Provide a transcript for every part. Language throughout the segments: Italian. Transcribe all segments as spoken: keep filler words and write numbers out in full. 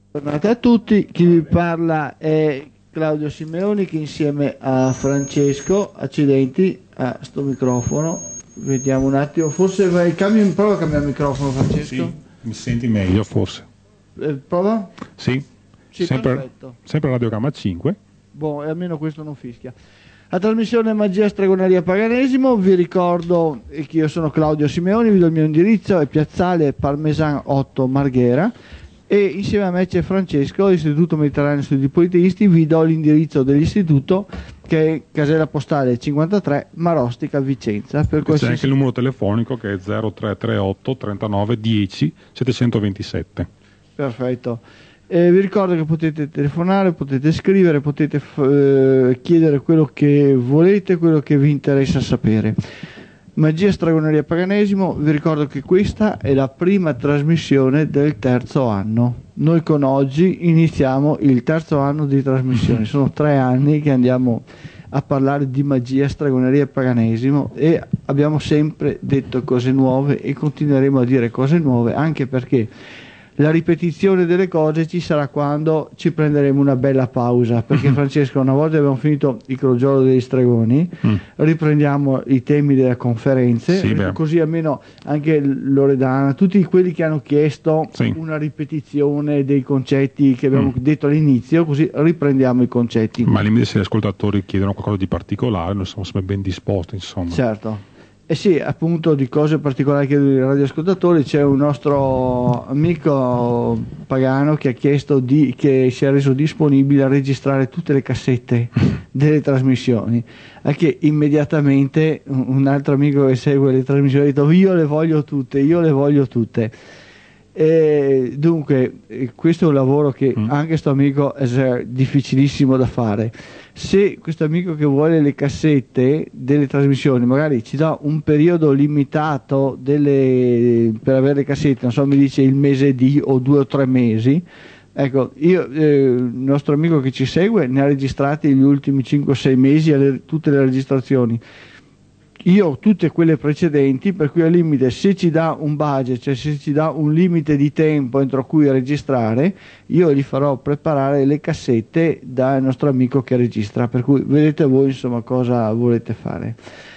Buongiorno a tutti, chi vi parla è Claudio Simeoni che insieme a Francesco, accidenti a sto microfono, vediamo un attimo, forse vai, cambio, prova a cambiare il microfono Francesco. Sì, mi senti meglio forse. Eh, prova? Sì, Sì, sempre, perfetto. sempre Radio Gamma cinque. Boh, e almeno questo non fischia. La trasmissione Magia, Stregoneria, Paganesimo, vi ricordo che io sono Claudio Simeoni, vi do il mio indirizzo, è Piazzale Parmesan otto Marghera, e insieme a me c'è Francesco, Istituto Mediterraneo Studi Politeisti. Vi do l'indirizzo dell'istituto, che è casella postale cinquantatré Marostica Vicenza. Per C'è qualsiasi... anche il numero telefonico che è zero tre tre otto trentanove dieci settecentoventisette. Perfetto. Eh, vi ricordo che potete telefonare, potete scrivere, potete eh, chiedere quello che volete, quello che vi interessa sapere. Magia, Stregoneria, Paganesimo, vi ricordo che questa è la prima trasmissione del terzo anno. Noi con oggi iniziamo il terzo anno di trasmissione, sono tre anni che andiamo a parlare di magia, stregoneria e paganesimo, e abbiamo sempre detto cose nuove e continueremo a dire cose nuove, anche perché la ripetizione delle cose ci sarà quando ci prenderemo una bella pausa, perché Francesco, una volta abbiamo finito il crogiolo degli stregoni, mm. riprendiamo i temi delle conferenze, sì, così almeno anche Loredana, tutti quelli che hanno chiesto sì. una ripetizione dei concetti che abbiamo mm. detto all'inizio, così riprendiamo i concetti. Ma al limite, se gli ascoltatori chiedono qualcosa di particolare, noi siamo sempre ben disposti, insomma. Certo. Eh sì, appunto, di cose particolari che i radioascoltatori, c'è un nostro amico pagano che ha chiesto di, che si è reso disponibile a registrare tutte le cassette delle trasmissioni, anche immediatamente un altro amico che segue le trasmissioni ha detto io le voglio tutte, io le voglio tutte. E dunque questo è un lavoro che mm. anche sto amico è difficilissimo da fare. Se questo amico che vuole le cassette delle trasmissioni magari ci dà un periodo limitato delle, per avere le cassette, non so, mi dice il mese di o due o tre mesi, ecco, io eh, il nostro amico che ci segue ne ha registrati gli ultimi cinque o sei mesi, alle, tutte le registrazioni. Io ho tutte quelle precedenti, per cui al limite, se ci dà un budget, cioè se ci dà un limite di tempo entro cui registrare, io gli farò preparare le cassette dal nostro amico che registra, per cui vedete voi insomma cosa volete fare.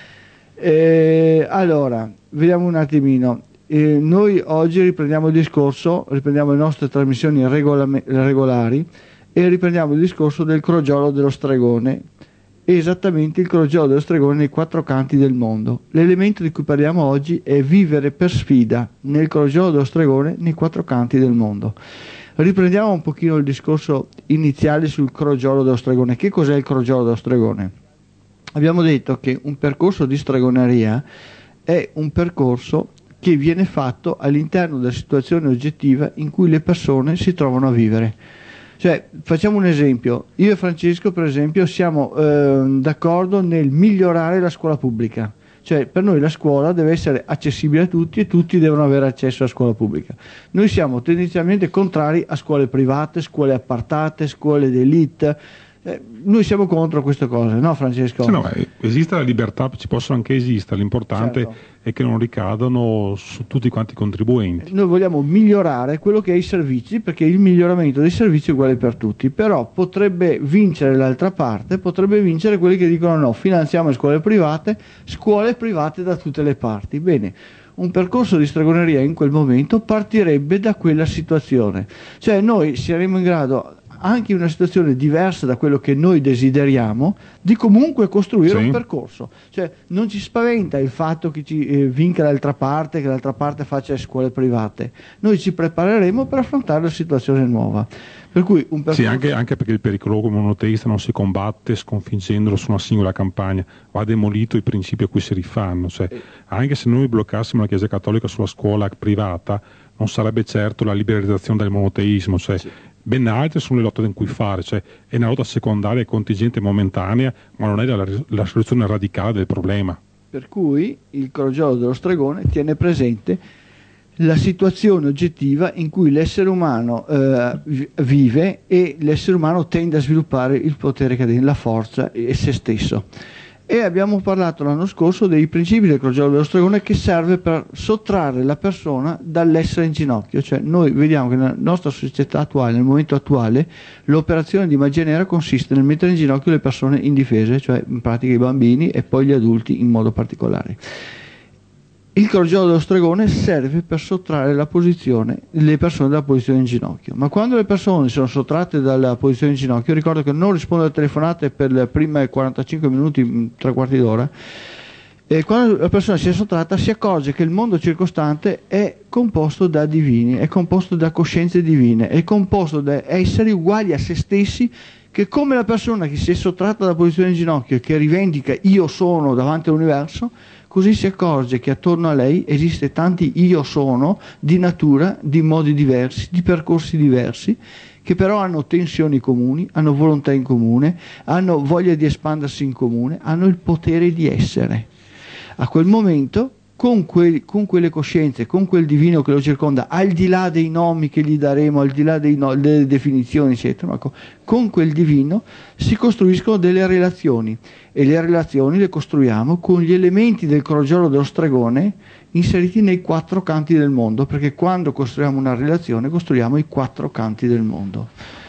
Eh, allora, vediamo un attimino. Eh, noi oggi riprendiamo il discorso, riprendiamo le nostre trasmissioni regolari e riprendiamo il discorso del crogiolo dello stregone. Esattamente il crogiolo dello stregone nei quattro canti del mondo. L'elemento di cui parliamo oggi è vivere per sfida nel crogiolo dello stregone nei quattro canti del mondo. Riprendiamo un pochino il discorso iniziale sul crogiolo dello stregone. Che cos'è il crogiolo dello stregone? Abbiamo detto che un percorso di stregoneria è un percorso che viene fatto all'interno della situazione oggettiva in cui le persone si trovano a vivere. Cioè, facciamo un esempio, io e Francesco per esempio siamo eh, d'accordo nel migliorare la scuola pubblica, cioè per noi la scuola deve essere accessibile a tutti e tutti devono avere accesso alla scuola pubblica. Noi siamo tendenzialmente contrari a scuole private, scuole appartate, scuole d'élite. Eh, noi siamo contro queste cose, no Francesco? Sì, no, esiste la libertà, ci possono anche esistere, l'importante certo. è che non ricadano su tutti quanti i contribuenti. Noi vogliamo migliorare quello che è i servizi, perché il miglioramento dei servizi è uguale per tutti, però potrebbe vincere l'altra parte, potrebbe vincere quelli che dicono no, finanziamo le scuole private, scuole private da tutte le parti. Bene, un percorso di stregoneria in quel momento partirebbe da quella situazione, cioè noi saremmo in grado, anche in una situazione diversa da quello che noi desideriamo, di comunque costruire sì. un percorso. Cioè non ci spaventa il fatto che ci eh, vinca l'altra parte, che l'altra parte faccia scuole private. Noi ci prepareremo per affrontare la situazione nuova. Per cui un percorso... Sì, anche, anche perché il pericolo monoteista non si combatte sconfiggendolo su una singola campagna, va demolito i principi a cui si rifanno. Cioè, eh. Anche se noi bloccassimo la Chiesa Cattolica sulla scuola privata, non sarebbe certo la liberalizzazione del monoteismo. Cioè, sì. Ben altre sono le lotte in cui fare, cioè è una lotta secondaria e contingente momentanea, ma non è la, la soluzione radicale del problema. Per cui il crogiolo dello stregone tiene presente la situazione oggettiva in cui l'essere umano eh, vive e l'essere umano tende a sviluppare il potere cadente, la forza e se stesso. E abbiamo parlato l'anno scorso dei principi del crogiolo dello stregone, che serve per sottrarre la persona dall'essere in ginocchio. Cioè noi vediamo che nella nostra società attuale, nel momento attuale, l'operazione di magia nera consiste nel mettere in ginocchio le persone indifese, cioè in pratica i bambini e poi gli adulti in modo particolare. Il crogiolo dello stregone serve per sottrarre la posizione, le persone dalla posizione in ginocchio. Ma quando le persone sono sottratte dalla posizione in ginocchio, ricordo che non rispondo alle telefonate per le prime quarantacinque minuti, tre quarti d'ora, e quando la persona si è sottratta si accorge che il mondo circostante è composto da divini, è composto da coscienze divine, è composto da esseri uguali a se stessi, che come la persona che si è sottratta dalla posizione in ginocchio e che rivendica io sono davanti all'universo, così si accorge che attorno a lei esiste tanti io sono di natura, di modi diversi, di percorsi diversi, che però hanno tensioni comuni, hanno volontà in comune, hanno voglia di espandersi in comune, hanno il potere di essere. A quel momento, con, que- con quelle coscienze, con quel divino che lo circonda, al di là dei nomi che gli daremo, al di là dei no- delle definizioni, eccetera, ma con, con quel divino si costruiscono delle relazioni, e le relazioni le costruiamo con gli elementi del crogiolo dello stregone inseriti nei quattro canti del mondo, perché quando costruiamo una relazione costruiamo i quattro canti del mondo.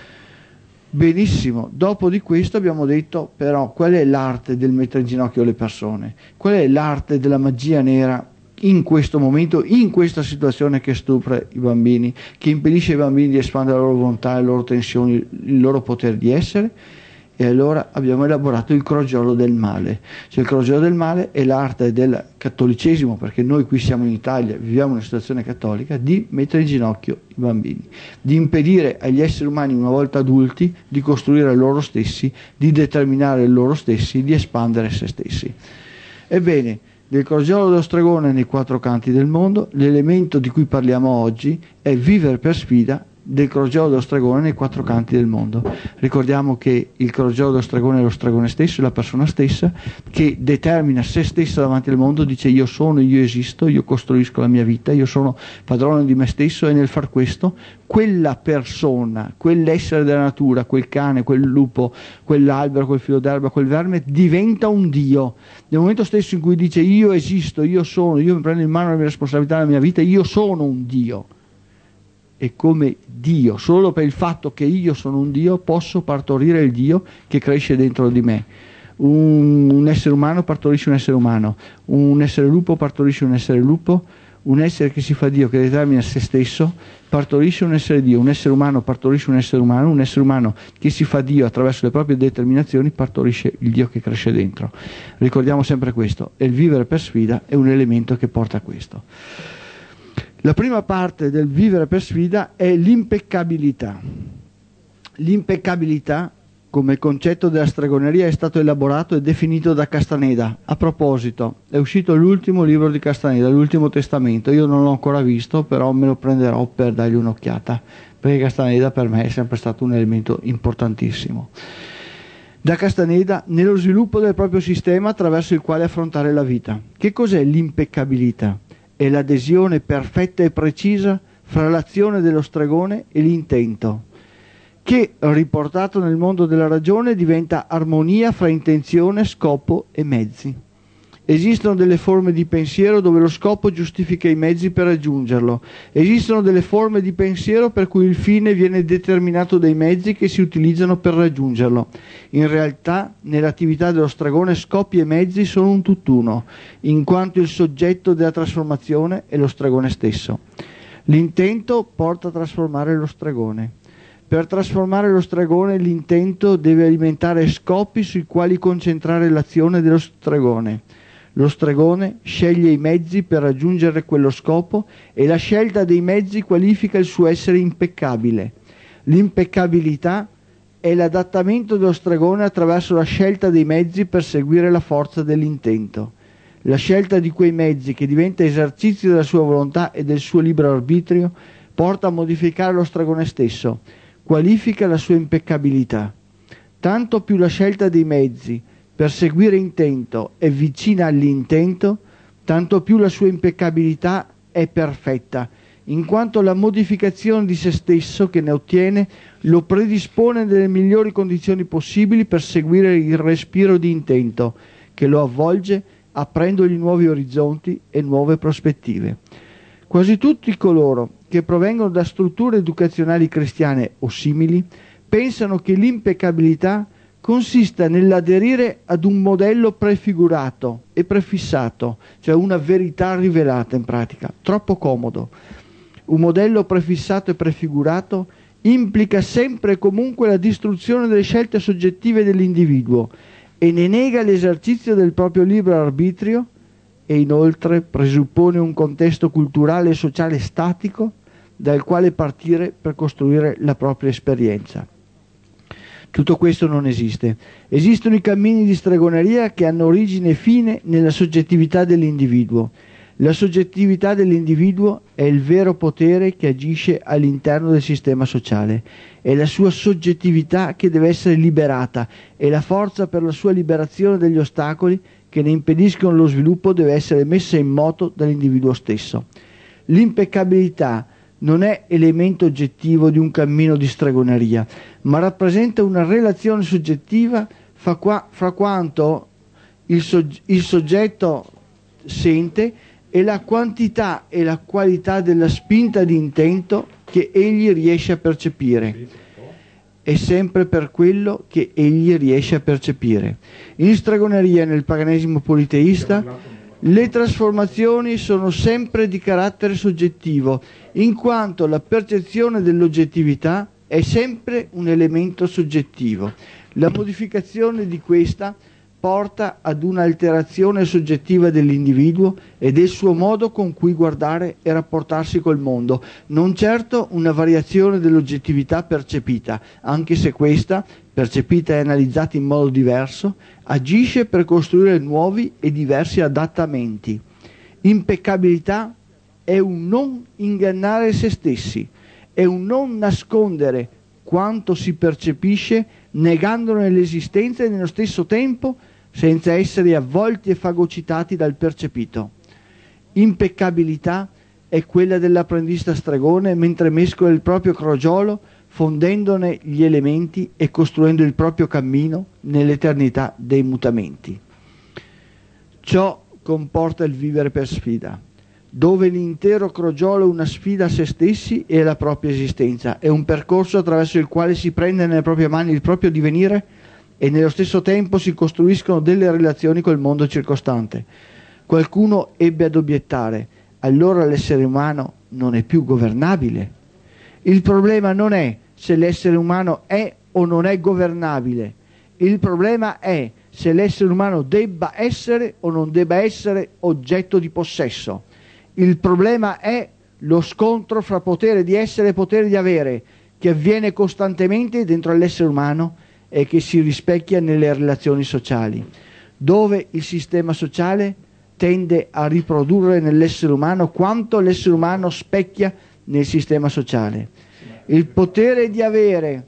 Benissimo, dopo di questo abbiamo detto però qual è l'arte del mettere in ginocchio le persone, qual è l'arte della magia nera in questo momento, in questa situazione che stupra i bambini, che impedisce ai bambini di espandere la loro volontà, le loro tensioni, il loro potere di essere. E allora abbiamo elaborato il crogiolo del male. Cioè il crogiolo del male è l'arte del cattolicesimo, perché noi qui siamo in Italia, viviamo una situazione cattolica, di mettere in ginocchio i bambini, di impedire agli esseri umani una volta adulti di costruire loro stessi, di determinare loro stessi, di espandere se stessi. Ebbene, del crogiolo dello stregone nei quattro canti del mondo, l'elemento di cui parliamo oggi è vivere per sfida del crogiolo dello stregone nei quattro canti del mondo. Ricordiamo che il crogiolo dello stregone è lo stregone stesso, è la persona stessa che determina se stessa davanti al mondo, dice io sono, io esisto, io costruisco la mia vita, io sono padrone di me stesso, e nel far questo quella persona, quell'essere della natura, quel cane, quel lupo, quell'albero, quel filo d'erba, quel verme diventa un dio. Nel momento stesso in cui dice io esisto, io sono, io mi prendo in mano la mia responsabilità della mia vita, io sono un dio. E come Dio, solo per il fatto che io sono un Dio, posso partorire il Dio che cresce dentro di me. Un, un essere umano partorisce un essere umano, un essere lupo partorisce un essere lupo, un essere che si fa Dio, che determina se stesso, partorisce un essere Dio, un essere umano partorisce un essere umano, un essere umano che si fa Dio attraverso le proprie determinazioni partorisce il Dio che cresce dentro. Ricordiamo sempre questo, e il vivere per sfida è un elemento che porta a questo. La prima parte del vivere per sfida è l'impeccabilità. L'impeccabilità, come concetto della stregoneria, è stato elaborato e definito da Castaneda. A proposito, è uscito l'ultimo libro di Castaneda, l'Ultimo Testamento. Io non l'ho ancora visto, però me lo prenderò per dargli un'occhiata, perché Castaneda per me è sempre stato un elemento importantissimo. Da Castaneda, nello sviluppo del proprio sistema attraverso il quale affrontare la vita. Che cos'è l'impeccabilità? È l'adesione perfetta e precisa fra l'azione dello stregone e l'intento, che riportato nel mondo della ragione diventa armonia fra intenzione, scopo e mezzi. Esistono delle forme di pensiero dove lo scopo giustifica i mezzi per raggiungerlo. Esistono delle forme di pensiero per cui il fine viene determinato dai mezzi che si utilizzano per raggiungerlo. In realtà, nell'attività dello stregone, scopi e mezzi sono un tutt'uno, in quanto il soggetto della trasformazione è lo stregone stesso. L'intento porta a trasformare lo stregone. Per trasformare lo stregone, l'intento deve alimentare scopi sui quali concentrare l'azione dello stregone. Lo stregone sceglie i mezzi per raggiungere quello scopo e la scelta dei mezzi qualifica il suo essere impeccabile. L'impeccabilità è l'adattamento dello stregone attraverso la scelta dei mezzi per seguire la forza dell'intento. La scelta di quei mezzi, che diventa esercizio della sua volontà e del suo libero arbitrio, porta a modificare lo stregone stesso, qualifica la sua impeccabilità. Tanto più la scelta dei mezzi per seguire intento è vicina all'intento, tanto più la sua impeccabilità è perfetta, in quanto la modificazione di se stesso che ne ottiene lo predispone nelle migliori condizioni possibili per seguire il respiro di intento, che lo avvolge, aprendogli nuovi orizzonti e nuove prospettive. Quasi tutti coloro che provengono da strutture educazionali cristiane o simili pensano che l'impeccabilità consista nell'aderire ad un modello prefigurato e prefissato, cioè una verità rivelata in pratica, troppo comodo. Un modello prefissato e prefigurato implica sempre e comunque la distruzione delle scelte soggettive dell'individuo e ne nega l'esercizio del proprio libero arbitrio e inoltre presuppone un contesto culturale e sociale statico dal quale partire per costruire la propria esperienza. Tutto questo non esiste. Esistono i cammini di stregoneria che hanno origine e fine nella soggettività dell'individuo. La soggettività dell'individuo è il vero potere che agisce all'interno del sistema sociale. È la sua soggettività che deve essere liberata e la forza per la sua liberazione degli ostacoli che ne impediscono lo sviluppo deve essere messa in moto dall'individuo stesso. L'impeccabilità non è elemento oggettivo di un cammino di stregoneria, ma rappresenta una relazione soggettiva fra, qua, fra quanto il, sog- il soggetto sente e la quantità e la qualità della spinta di intento che egli riesce a percepire. È sempre per quello che egli riesce a percepire. In stregoneria e nel paganesimo politeista le trasformazioni sono sempre di carattere soggettivo, in quanto la percezione dell'oggettività è sempre un elemento soggettivo. La modificazione di questa porta ad un'alterazione soggettiva dell'individuo e del suo modo con cui guardare e rapportarsi col mondo, non certo una variazione dell'oggettività percepita, anche se questa, percepita e analizzata in modo diverso, agisce per costruire nuovi e diversi adattamenti. Impeccabilità è un non ingannare se stessi, è un non nascondere quanto si percepisce negandone l'esistenza e nello stesso tempo senza essere avvolti e fagocitati dal percepito. Impeccabilità è quella dell'apprendista stregone mentre mescola il proprio crogiolo fondendone gli elementi e costruendo il proprio cammino nell'eternità dei mutamenti. Ciò comporta il vivere per sfida, dove l'intero crogiolo è una sfida a se stessi e alla propria esistenza, è un percorso attraverso il quale si prende nelle proprie mani il proprio divenire e nello stesso tempo si costruiscono delle relazioni col mondo circostante. Qualcuno ebbe ad obiettare: allora l'essere umano non è più governabile. Il problema non è se l'essere umano è o non è governabile, il problema è se l'essere umano debba essere o non debba essere oggetto di possesso. Il problema è lo scontro fra potere di essere e potere di avere, che avviene costantemente dentro all'essere umano e che si rispecchia nelle relazioni sociali, dove il sistema sociale tende a riprodurre nell'essere umano quanto l'essere umano specchia nel sistema sociale. Il potere di avere,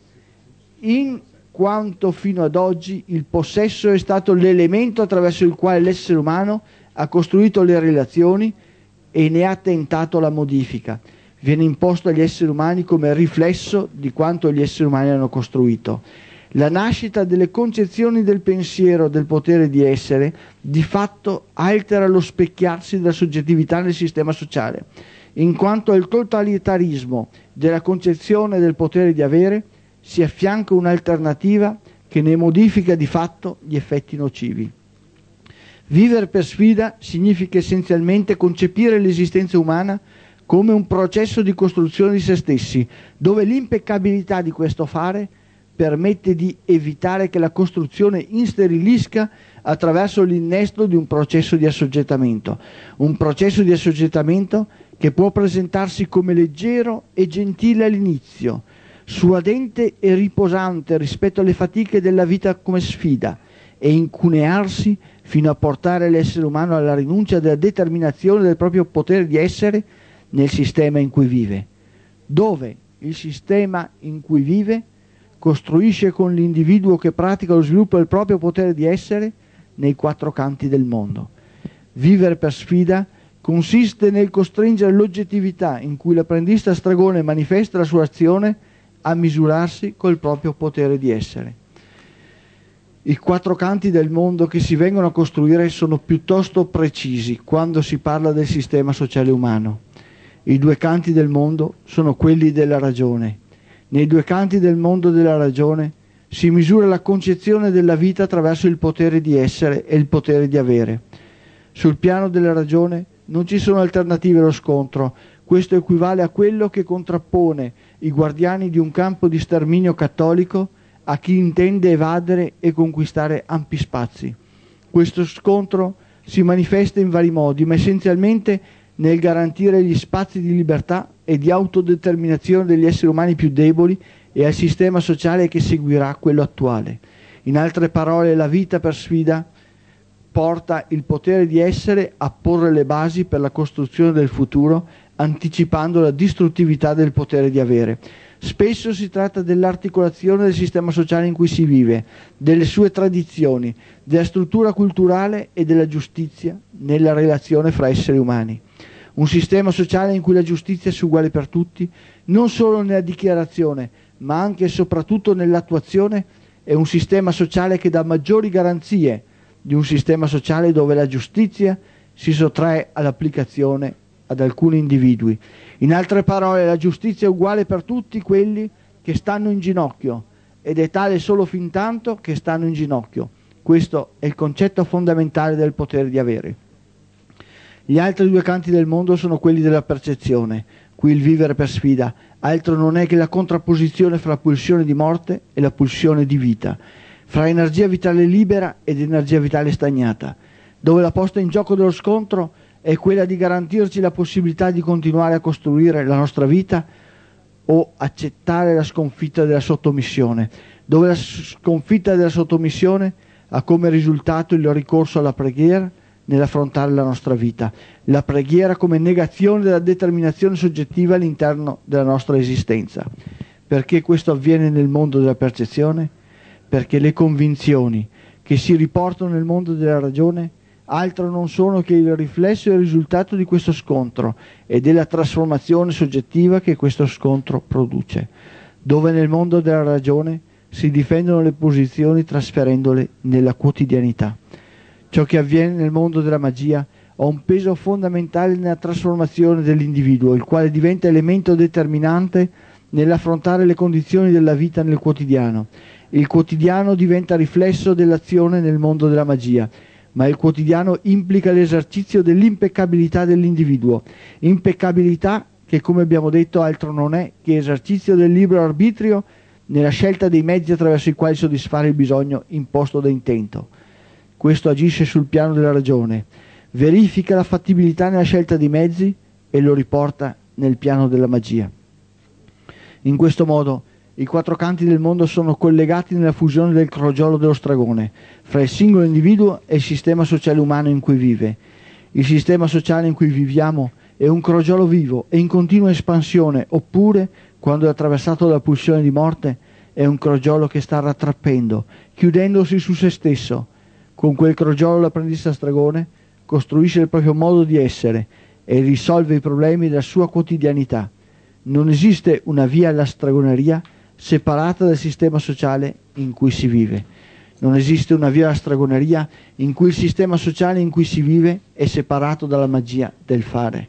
in quanto fino ad oggi il possesso è stato l'elemento attraverso il quale l'essere umano ha costruito le relazioni e ne ha tentato la modifica, viene imposto agli esseri umani come riflesso di quanto gli esseri umani hanno costruito. La nascita delle concezioni del pensiero del potere di essere di fatto altera lo specchiarsi della soggettività nel sistema sociale, in quanto al totalitarismo della concezione del potere di avere si affianca un'alternativa che ne modifica di fatto gli effetti nocivi. Vivere per sfida significa essenzialmente concepire l'esistenza umana come un processo di costruzione di se stessi, dove l'impeccabilità di questo fare permette di evitare che la costruzione insterilisca attraverso l'innesto di un processo di assoggettamento, un processo di assoggettamento che può presentarsi come leggero e gentile all'inizio, suadente e riposante rispetto alle fatiche della vita come sfida, e incunearsi fino a portare l'essere umano alla rinuncia della determinazione del proprio potere di essere nel sistema in cui vive, dove il sistema in cui vive costruisce con l'individuo che pratica lo sviluppo del proprio potere di essere nei quattro canti del mondo. Vivere per sfida consiste nel costringere l'oggettività in cui l'apprendista stregone manifesta la sua azione a misurarsi col proprio potere di essere. I quattro canti del mondo che si vengono a costruire sono piuttosto precisi quando si parla del sistema sociale umano. I due canti del mondo sono quelli della ragione. Nei due canti del mondo della ragione si misura la concezione della vita attraverso il potere di essere e il potere di avere. Sul piano della ragione non ci sono alternative allo scontro. Questo equivale a quello che contrappone i guardiani di un campo di sterminio cattolico a chi intende evadere e conquistare ampi spazi. Questo scontro si manifesta in vari modi, ma essenzialmente nel garantire gli spazi di libertà e di autodeterminazione degli esseri umani più deboli e al sistema sociale che seguirà quello attuale. In altre parole, la vita per sfida porta il potere di essere a porre le basi per la costruzione del futuro, anticipando la distruttività del potere di avere. Spesso si tratta dell'articolazione del sistema sociale in cui si vive, delle sue tradizioni, della struttura culturale e della giustizia nella relazione fra esseri umani. Un sistema sociale in cui la giustizia sia uguale per tutti, non solo nella dichiarazione, ma anche e soprattutto nell'attuazione, è un sistema sociale che dà maggiori garanzie di un sistema sociale dove la giustizia si sottrae all'applicazione ad alcuni individui. In altre parole, la giustizia è uguale per tutti quelli che stanno in ginocchio ed è tale solo fin tanto che stanno in ginocchio. Questo è il concetto fondamentale del potere di avere. Gli altri due canti del mondo sono quelli della percezione. Qui il vivere per sfida altro non è che la contrapposizione fra la pulsione di morte e la pulsione di vita, fra energia vitale libera ed energia vitale stagnata, dove la posta in gioco dello scontro è quella di garantirci la possibilità di continuare a costruire la nostra vita o accettare la sconfitta della sottomissione, dove la sconfitta della sottomissione ha come risultato il ricorso alla preghiera nell'affrontare la nostra vita, la preghiera come negazione della determinazione soggettiva all'interno della nostra esistenza. Perché questo avviene nel mondo della percezione? Perché le convinzioni che si riportano nel mondo della ragione altro non sono che il riflesso e il risultato di questo scontro e della trasformazione soggettiva che questo scontro produce, dove nel mondo della ragione si difendono le posizioni trasferendole nella quotidianità. Ciò che avviene nel mondo della magia ha un peso fondamentale nella trasformazione dell'individuo, il quale diventa elemento determinante nell'affrontare le condizioni della vita nel quotidiano. Il quotidiano diventa riflesso dell'azione nel mondo della magia, ma il quotidiano implica l'esercizio dell'impeccabilità dell'individuo, impeccabilità che, come abbiamo detto, altro non è che esercizio del libero arbitrio nella scelta dei mezzi attraverso i quali soddisfare il bisogno imposto da intento. Questo agisce sul piano della ragione, verifica la fattibilità nella scelta dei mezzi e lo riporta nel piano della magia. In questo modo i quattro canti del mondo sono collegati nella fusione del crogiolo dello stregone fra il singolo individuo e il sistema sociale umano in cui vive. Il sistema sociale in cui viviamo è un crogiolo vivo e in continua espansione, oppure, quando è attraversato dalla pulsione di morte, è un crogiolo che sta rattrappendo, chiudendosi su se stesso. Con quel crogiolo l'apprendista stregone costruisce il proprio modo di essere e risolve i problemi della sua quotidianità. Non esiste una via alla stregoneria separata dal sistema sociale in cui si vive. Non esiste una via alla stregoneria in cui il sistema sociale in cui si vive è separato dalla magia del fare.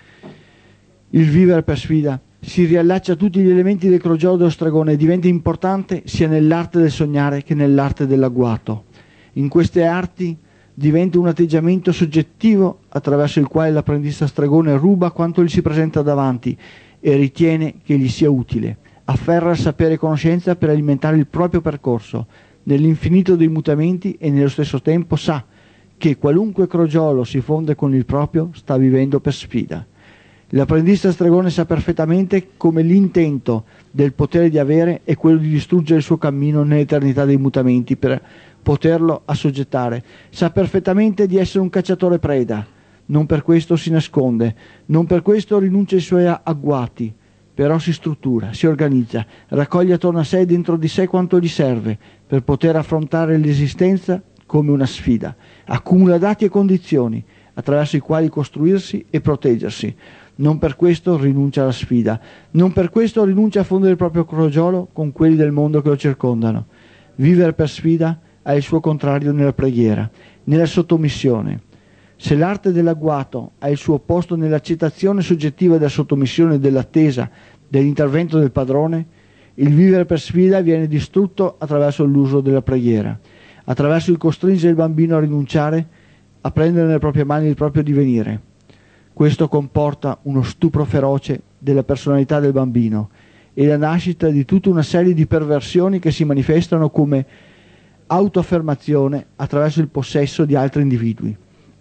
Il vivere per sfida si riallaccia a tutti gli elementi del crogiolo dello stregone e diventa importante sia nell'arte del sognare che nell'arte dell'agguato. In queste arti diventa un atteggiamento soggettivo attraverso il quale l'apprendista stregone ruba quanto gli si presenta davanti e ritiene che gli sia utile. Afferra il sapere e conoscenza per alimentare il proprio percorso nell'infinito dei mutamenti e nello stesso tempo sa che qualunque crogiolo si fonde con il proprio sta vivendo per sfida. L'apprendista stregone sa perfettamente come l'intento del potere di avere è quello di distruggere il suo cammino nell'eternità dei mutamenti per poterlo assoggettare. Sa perfettamente di essere un cacciatore preda, non per questo si nasconde, non per questo rinuncia ai suoi agguati, però si struttura, si organizza, raccoglie attorno a sé e dentro di sé quanto gli serve per poter affrontare l'esistenza come una sfida. Accumula dati e condizioni attraverso i quali costruirsi e proteggersi. Non per questo rinuncia alla sfida, non per questo rinuncia a fondere il proprio crogiolo con quelli del mondo che lo circondano. Vivere per sfida ha il suo contrario nella preghiera, nella sottomissione. Se l'arte dell'agguato ha il suo posto nell'accettazione soggettiva della sottomissione e dell'attesa dell'intervento del padrone, il vivere per sfida viene distrutto attraverso l'uso della preghiera, attraverso il costringere il bambino a rinunciare a prendere nelle proprie mani il proprio divenire. Questo comporta uno stupro feroce della personalità del bambino e la nascita di tutta una serie di perversioni che si manifestano come autoaffermazione attraverso il possesso di altri individui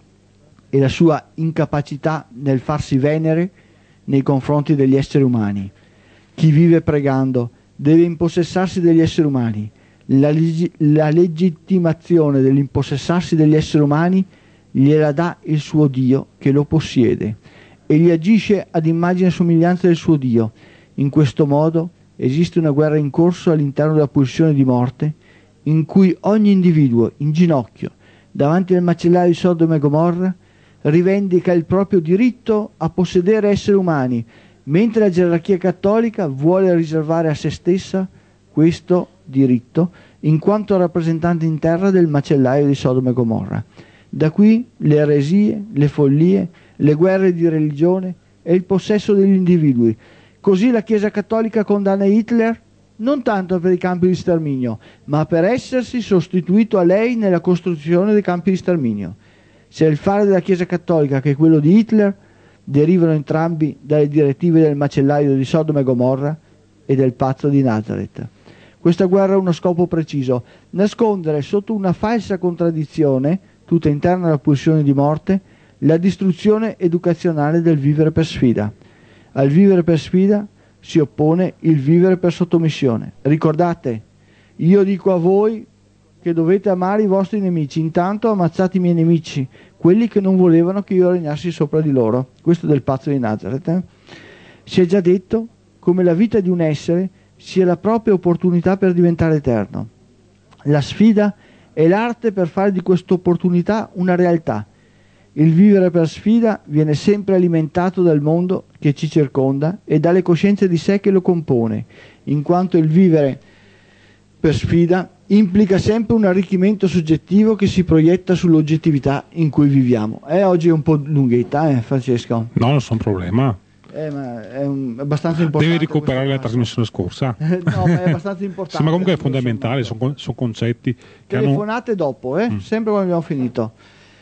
e la sua incapacità nel farsi venere nei confronti degli esseri umani. Chi vive pregando deve impossessarsi degli esseri umani. La, leg- la legittimazione dell'impossessarsi degli esseri umani gliela dà il suo Dio che lo possiede. Egli agisce ad immagine e somiglianza del suo Dio. In questo modo esiste una guerra in corso all'interno della pulsione di morte, in cui ogni individuo in ginocchio davanti al macellaio di Sodoma e Gomorra rivendica il proprio diritto a possedere esseri umani, mentre la gerarchia cattolica vuole riservare a se stessa questo diritto in quanto rappresentante in terra del macellaio di Sodoma e Gomorra. Da qui le eresie, le follie, le guerre di religione e il possesso degli individui. Così la Chiesa cattolica condanna Hitler non tanto per i campi di sterminio, ma per essersi sostituito a lei nella costruzione dei campi di sterminio. Sia il fare della Chiesa cattolica che quello di Hitler derivano entrambi dalle direttive del macellaio di Sodoma e Gomorra e del pazzo di Nazareth. Questa guerra ha uno scopo preciso: nascondere sotto una falsa contraddizione, tutta interna alla pulsione di morte, la distruzione educazionale del vivere per sfida. Al vivere per sfida si oppone il vivere per sottomissione. Ricordate, io dico a voi che dovete amare i vostri nemici, intanto ammazzate i miei nemici, quelli che non volevano che io regnassi sopra di loro. Questo del pazzo di Nazareth. Eh? Si è già detto come la vita di un essere sia la propria opportunità per diventare eterno. La sfida è l'arte per fare di questa opportunità una realtà. Il vivere per sfida viene sempre alimentato dal mondo che ci circonda e dalle coscienze di sé che lo compone, in quanto il vivere per sfida implica sempre un arricchimento soggettivo che si proietta sull'oggettività in cui viviamo. Eh, oggi è un po' lunghetta, eh, Francesco? No, nessun problema. Eh, ma è, un, è abbastanza importante. Devi recuperare la trasmissione scorsa. No, ma è abbastanza importante. Sì, ma comunque è fondamentale, sono, sono concetti che telefonate hanno... dopo, eh? Mm. Sempre quando abbiamo finito.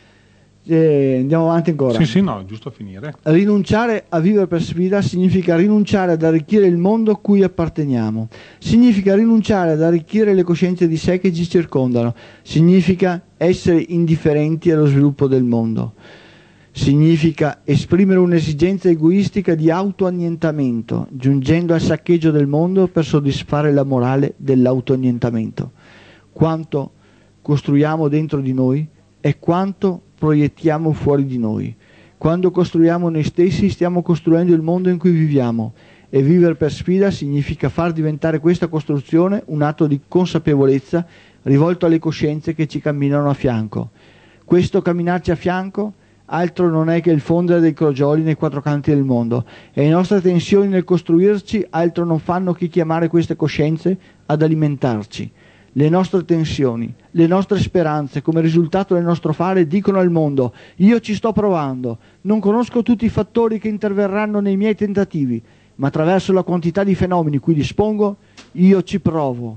Eh, andiamo avanti ancora. Sì, sì, no, è giusto a finire. Rinunciare a vivere per sfida significa rinunciare ad arricchire il mondo a cui apparteniamo, significa rinunciare ad arricchire le coscienze di sé che ci circondano, significa essere indifferenti allo sviluppo del mondo, significa esprimere un'esigenza egoistica di autoannientamento, giungendo al saccheggio del mondo per soddisfare la morale dell'autoannientamento. Quanto costruiamo dentro di noi è quanto proiettiamo fuori di noi. Quando costruiamo noi stessi stiamo costruendo il mondo in cui viviamo, e vivere per sfida significa far diventare questa costruzione un atto di consapevolezza rivolto alle coscienze che ci camminano a fianco. Questo camminarci a fianco altro non è che il fondere dei crogioli nei quattro canti del mondo, e le nostre tensioni nel costruirci altro non fanno che chiamare queste coscienze ad alimentarci. Le nostre tensioni, le nostre speranze come risultato del nostro fare dicono al mondo: io ci sto provando, non conosco tutti i fattori che interverranno nei miei tentativi, ma attraverso la quantità di fenomeni cui dispongo io ci provo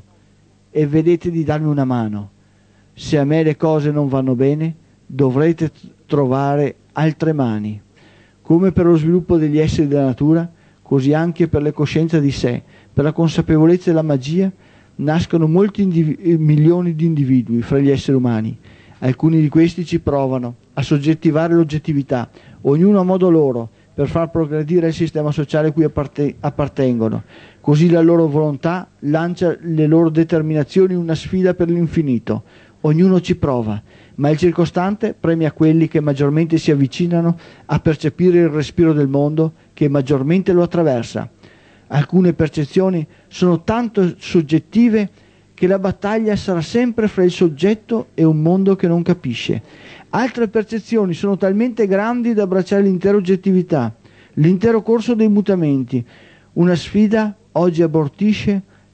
e vedete di darmi una mano. Se a me le cose non vanno bene dovrete trovare altre mani. Come per lo sviluppo degli esseri della natura, così anche per le coscienze di sé, per la consapevolezza e la magia nascono molti indiv- milioni di individui fra gli esseri umani. Alcuni di questi ci provano a soggettivare l'oggettività, ognuno a modo loro, per far progredire il sistema sociale a cui apparte- appartengono. Così la loro volontà lancia le loro determinazioni in una sfida per l'infinito. Ognuno ci prova, ma il circostante premia quelli che maggiormente si avvicinano a percepire il respiro del mondo che maggiormente lo attraversa. Alcune percezioni sono tanto soggettive che la battaglia sarà sempre fra il soggetto e un mondo che non capisce. Altre percezioni sono talmente grandi da abbracciare l'intera oggettività, l'intero corso dei mutamenti. Una sfida oggi abortisce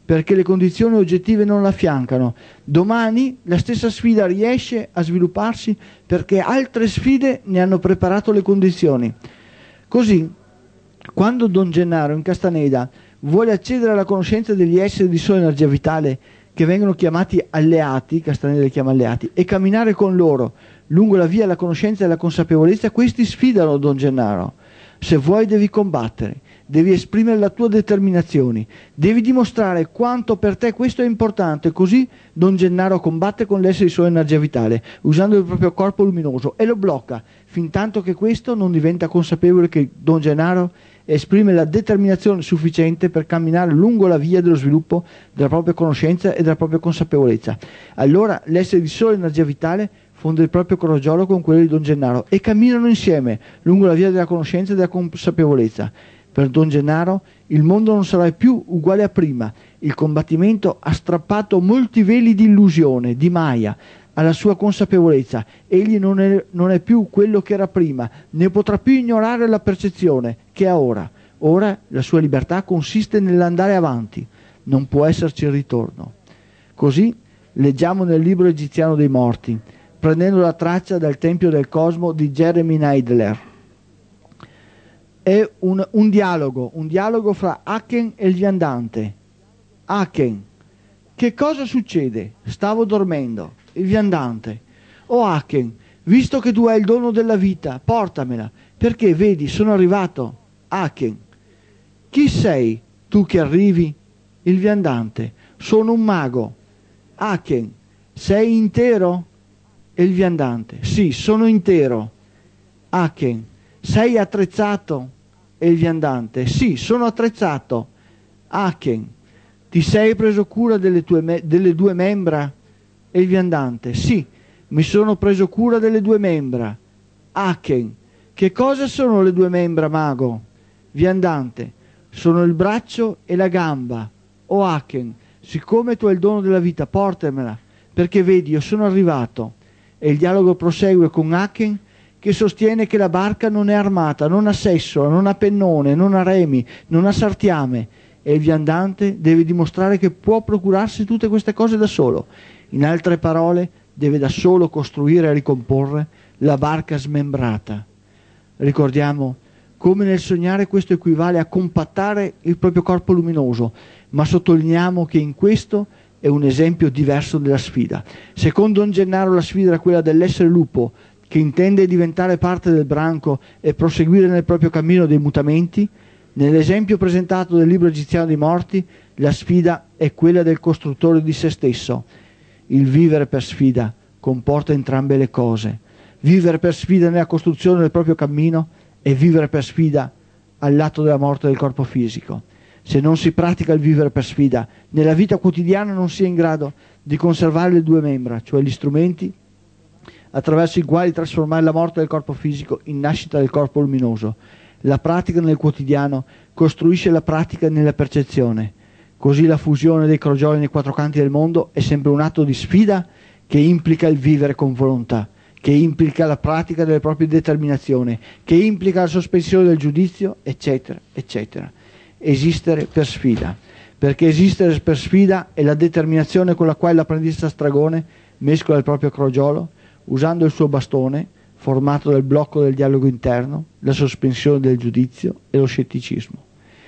perché le condizioni oggettive non la affiancano. Domani la stessa sfida riesce a svilupparsi perché altre sfide ne hanno preparato le condizioni. Così, quando Don Gennaro in Castaneda vuole accedere alla conoscenza degli esseri di sola energia vitale che vengono chiamati alleati, Castaneda li chiama alleati, e camminare con loro lungo la via della conoscenza e della consapevolezza, questi sfidano Don Gennaro. Se vuoi devi combattere, devi esprimere la tua determinazione, devi dimostrare quanto per te questo è importante. Così Don Gennaro combatte con l'essere di sola energia vitale, usando il proprio corpo luminoso, e lo blocca, fin tanto che questo non diventa consapevole che Don Gennaro esprime la determinazione sufficiente per camminare lungo la via dello sviluppo della propria conoscenza e della propria consapevolezza. Allora l'essere di sola energia vitale fonde il proprio crogiolo con quello di Don Gennaro e camminano insieme lungo la via della conoscenza e della consapevolezza. Per Don Gennaro il mondo non sarà più uguale a prima. Il combattimento ha strappato molti veli di illusione, di Maya, alla sua consapevolezza. Egli non è, non è più quello che era prima, né potrà più ignorare la percezione che ha ora. Ora la sua libertà consiste nell'andare avanti, non può esserci il ritorno. Così leggiamo nel libro egiziano dei morti, prendendo la traccia dal Tempio del Cosmo di Jeremy Neidler. È un, un dialogo, un dialogo fra Aken e il viandante. Aken: che cosa succede? Stavo dormendo. Il viandante: oh Aken, visto che tu hai il dono della vita, portamela, perché vedi, sono arrivato. Aken: chi sei tu che arrivi? Il viandante: sono un mago. Aken: sei intero? Il viandante: sì, sono intero. Aken: sei attrezzato? E il viandante: sì, sono attrezzato. Aken: ti sei preso cura delle, tue me- delle due membra? E il viandante: sì, mi sono preso cura delle due membra. Aken: che cosa sono le due membra, mago? Viandante: sono il braccio e la gamba. O Aken, siccome tu hai il dono della vita, portamela, perché vedi, io sono arrivato. E il dialogo prosegue con Aken, che sostiene che la barca non è armata, non ha sessola, non ha pennone, non ha remi, non ha sartiame, e il viandante deve dimostrare che può procurarsi tutte queste cose da solo. In altre parole, deve da solo costruire e ricomporre la barca smembrata. Ricordiamo come nel sognare questo equivale a compattare il proprio corpo luminoso, ma sottolineiamo che in questo è un esempio diverso della sfida. Secondo Don Gennaro la sfida era quella dell'essere lupo, che intende diventare parte del branco e proseguire nel proprio cammino dei mutamenti. Nell'esempio presentato del libro egiziano dei morti, la sfida è quella del costruttore di se stesso. Il vivere per sfida comporta entrambe le cose. Vivere per sfida nella costruzione del proprio cammino e vivere per sfida all'atto della morte del corpo fisico. Se non si pratica il vivere per sfida, nella vita quotidiana non si è in grado di conservare le due membra, cioè gli strumenti attraverso i quali trasformare la morte del corpo fisico in nascita del corpo luminoso. La pratica nel quotidiano costruisce la pratica nella percezione. Così la fusione dei crogioli nei quattro canti del mondo è sempre un atto di sfida che implica il vivere con volontà, che implica la pratica delle proprie determinazioni, che implica la sospensione del giudizio, eccetera, eccetera. Esistere per sfida, perché esistere per sfida è la determinazione con la quale l'apprendista stragone mescola il proprio crogiolo, usando il suo bastone, formato dal blocco del dialogo interno, la sospensione del giudizio e lo scetticismo.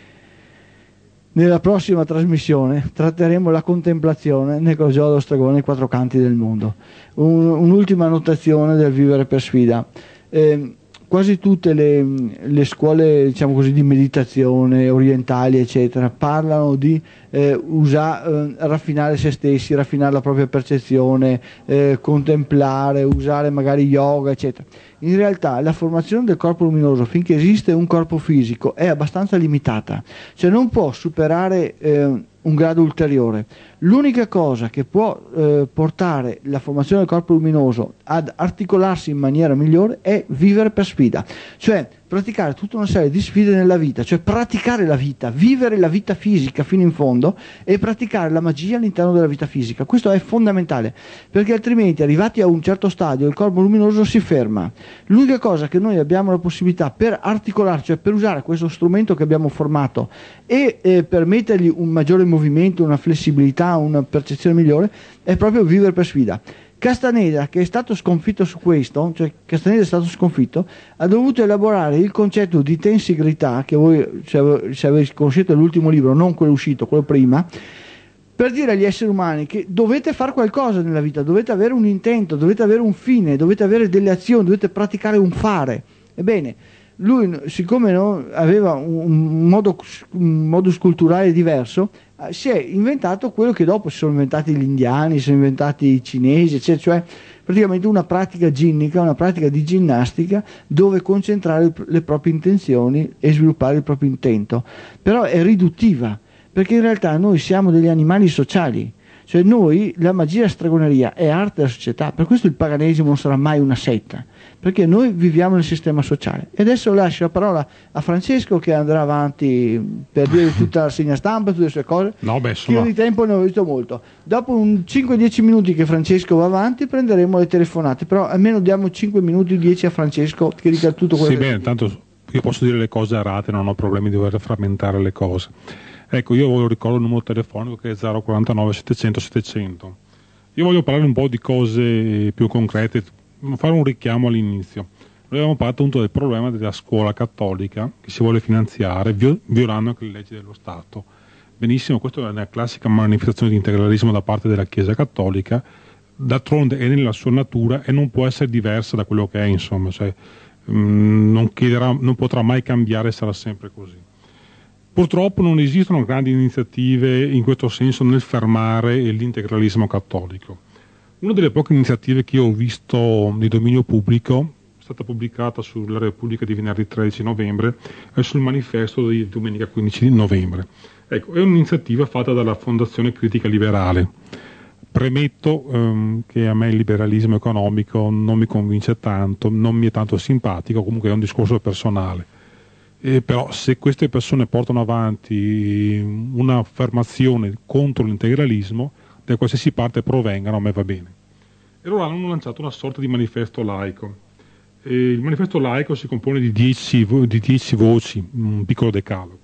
Nella prossima trasmissione tratteremo la contemplazione nel crogiolo dello stragone ai quattro canti del mondo. Un, un'ultima notazione del vivere per sfida. Eh, quasi tutte le, le scuole, diciamo così, di meditazione orientali, eccetera, parlano di eh, usa, eh, raffinare se stessi, raffinare la propria percezione, eh, contemplare, usare magari yoga, eccetera. In realtà la formazione del corpo luminoso, finché esiste un corpo fisico, è abbastanza limitata, cioè non può superare eh, un grado ulteriore. L'unica cosa che può eh, portare la formazione del corpo luminoso ad articolarsi in maniera migliore è vivere per sfida, cioè praticare tutta una serie di sfide nella vita, cioè praticare la vita, vivere la vita fisica fino in fondo e praticare la magia all'interno della vita fisica. Questo è fondamentale, perché altrimenti arrivati a un certo stadio il corpo luminoso si ferma. L'unica cosa che noi abbiamo la possibilità per articolarci, cioè per usare questo strumento che abbiamo formato e eh, permettergli un maggiore movimento, una flessibilità, una percezione migliore, è proprio vivere per sfida. Castaneda, che è stato sconfitto su questo, cioè Castaneda è stato sconfitto, ha dovuto elaborare il concetto di tensegrità, che voi, se, ave, se avete conosciuto l'ultimo libro, non quello uscito, quello prima, per dire agli esseri umani che dovete fare qualcosa nella vita, dovete avere un intento, dovete avere un fine, dovete avere delle azioni, dovete praticare un fare. Ebbene, lui, siccome no, aveva un, modo, un modus culturale diverso, si è inventato quello che dopo si sono inventati gli indiani, si sono inventati i cinesi, eccetera, cioè praticamente una pratica ginnica, una pratica di ginnastica dove concentrare le proprie intenzioni e sviluppare il proprio intento. Però è riduttiva, perché in realtà noi siamo degli animali sociali, cioè noi, la magia e la stregoneria è arte della società, per questo il paganesimo non sarà mai una setta, perché noi viviamo nel sistema sociale. E adesso lascio la parola a Francesco che andrà avanti per dire tutta la rassegna stampa, tutte le sue cose. No, beh, insomma... Io di tempo ne ho visto molto. Dopo un cinque dieci minuti che Francesco va avanti prenderemo le telefonate, però almeno diamo cinque minuti dieci a Francesco che dica tutto quello sì, che... Sì, bene, tanto io posso dire le cose errate, non ho problemi di dover frammentare le cose. Ecco, io voglio ricordare il numero telefonico che è zero quarantanove settecento settecento. Io voglio parlare un po' di cose più concrete, fare un richiamo all'inizio. Noi abbiamo parlato appunto del problema della scuola cattolica che si vuole finanziare violando anche le leggi dello Stato. Benissimo, questa è una classica manifestazione di integralismo da parte della Chiesa cattolica, d'altronde è nella sua natura e non può essere diversa da quello che è, insomma, cioè, mh, non, chiederà, non potrà mai cambiare, sarà sempre così. Purtroppo non esistono grandi iniziative in questo senso nel fermare l'integralismo cattolico. Una delle poche iniziative che io ho visto di dominio pubblico è stata pubblicata sulla Repubblica di venerdì tredici novembre e sul manifesto di domenica quindici novembre. Ecco, è un'iniziativa fatta dalla Fondazione Critica Liberale. Premetto ehm, che a me il liberalismo economico non mi convince tanto, non mi è tanto simpatico, comunque è un discorso personale. Eh, però se queste persone portano avanti un'affermazione contro l'integralismo, da qualsiasi parte provengano, a me va bene. E loro hanno lanciato una sorta di manifesto laico. E il manifesto laico si compone di dieci, di dieci voci, un piccolo decalogo,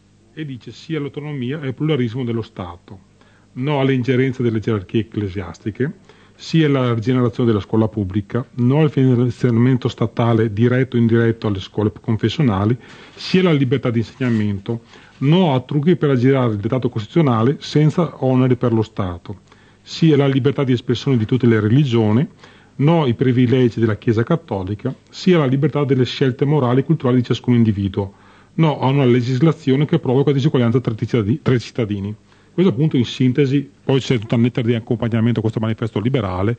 e dice sì all'autonomia e al pluralismo dello Stato, no alle ingerenze delle gerarchie ecclesiastiche, sì alla rigenerazione della scuola pubblica, no al finanziamento statale diretto o indiretto alle scuole confessionali, sì alla libertà di insegnamento, no a trucchi per aggirare il dettato costituzionale senza oneri per lo Stato, sì alla libertà di espressione di tutte le religioni, no ai privilegi della Chiesa cattolica, sì alla libertà delle scelte morali e culturali di ciascun individuo, no a una legislazione che provoca diseguaglianza tra i cittadini. Questo appunto in sintesi, poi c'è tutta una lettera di accompagnamento a questo manifesto liberale,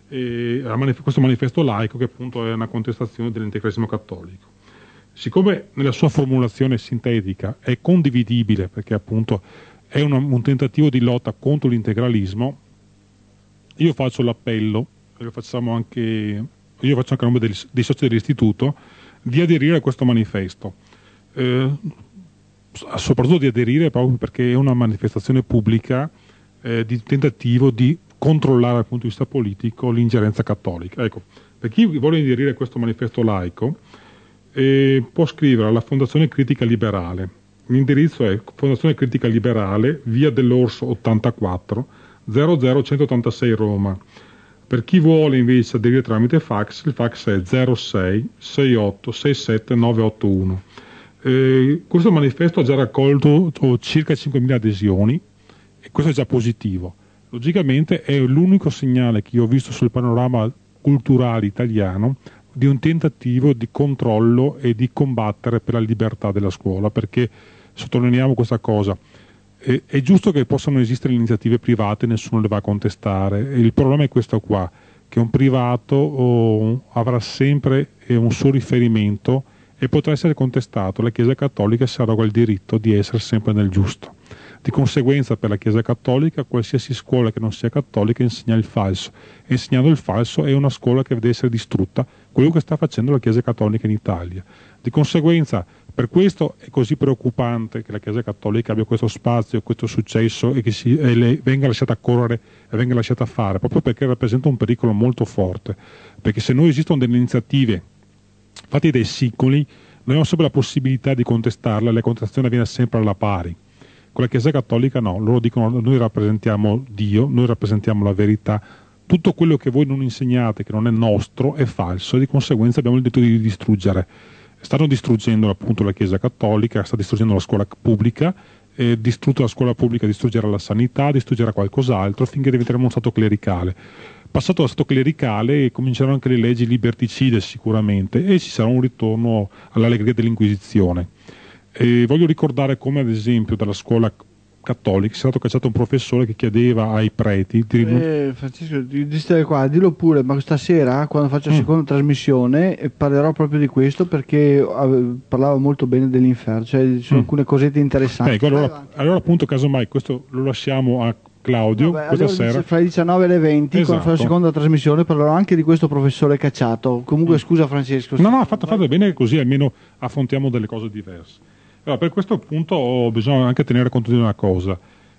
e a manif- questo manifesto laico che appunto è una contestazione dell'integralismo cattolico. Siccome nella sua formulazione sintetica è condividibile, perché appunto è una, un tentativo di lotta contro l'integralismo, io faccio l'appello, lo facciamo anche, io faccio anche a nome dei, dei soci dell'istituto, di aderire a questo manifesto. Eh, soprattutto di aderire proprio perché è una manifestazione pubblica eh, di tentativo di controllare dal punto di vista politico l'ingerenza cattolica. Ecco, per chi vuole aderire a questo manifesto laico eh, può scrivere alla Fondazione Critica Liberale. L'indirizzo è Fondazione Critica Liberale, via dell'Orso ottantaquattro, zero zero centottantasei Roma. Per chi vuole invece aderire tramite fax, il fax è zero sei sessantotto sessantasette novecentoottantuno. Eh, questo manifesto ha già raccolto oh, circa cinquemila adesioni e questo è già positivo. Logicamente è l'unico segnale che io ho visto sul panorama culturale italiano di un tentativo di controllo e di combattere per la libertà della scuola, perché sottolineiamo questa cosa. Eh, è giusto che possano esistere iniziative private, nessuno le va a contestare. E il problema è questo qua, che un privato oh, avrà sempre eh, un suo riferimento e potrà essere contestato, la Chiesa Cattolica si arroga il diritto di essere sempre nel giusto. Di conseguenza, per la Chiesa Cattolica, qualsiasi scuola che non sia cattolica insegna il falso. E insegnando il falso è una scuola che deve essere distrutta, quello che sta facendo la Chiesa Cattolica in Italia. Di conseguenza, per questo è così preoccupante che la Chiesa Cattolica abbia questo spazio, questo successo e che si, e le, venga lasciata correre e venga lasciata fare, proprio perché rappresenta un pericolo molto forte. Perché se noi esistono delle iniziative fatte dai singoli, noi abbiamo sempre la possibilità di contestarla, la contestazione avviene sempre alla pari. Con la Chiesa Cattolica no, loro dicono noi rappresentiamo Dio, noi rappresentiamo la verità, tutto quello che voi non insegnate, che non è nostro, è falso e di conseguenza abbiamo il diritto di distruggere. Stanno distruggendo appunto la Chiesa Cattolica, sta distruggendo la scuola pubblica, eh, distrutta la scuola pubblica distruggerà la sanità, distruggerà qualcos'altro finché diventeremo uno Stato clericale. Passato lo Stato clericale cominceranno anche le leggi liberticide sicuramente e ci sarà un ritorno all'allegria dell'Inquisizione. E voglio ricordare come ad esempio dalla scuola cattolica è stato cacciato un professore che chiedeva ai preti di rinun- Eh, Francesco, di, di stare qua, dillo pure, ma stasera quando faccio la Mm. seconda trasmissione eh, parlerò proprio di questo perché eh, parlavo molto bene dell'inferno, cioè ci sono Mm. alcune cosette interessanti. Ecco, Vai allora, avanti. allora appunto casomai questo lo lasciamo a Claudio Vabbè, questa allora, sera. fra le diciannove e le venti, quando farò la Esatto. seconda trasmissione, parlerò anche di questo professore cacciato. Comunque, Mm. scusa, Francesco. No, no, ha fatto, fatto bene così almeno affrontiamo delle cose diverse. Allora, per questo punto bisogna anche tenere conto di una cosa,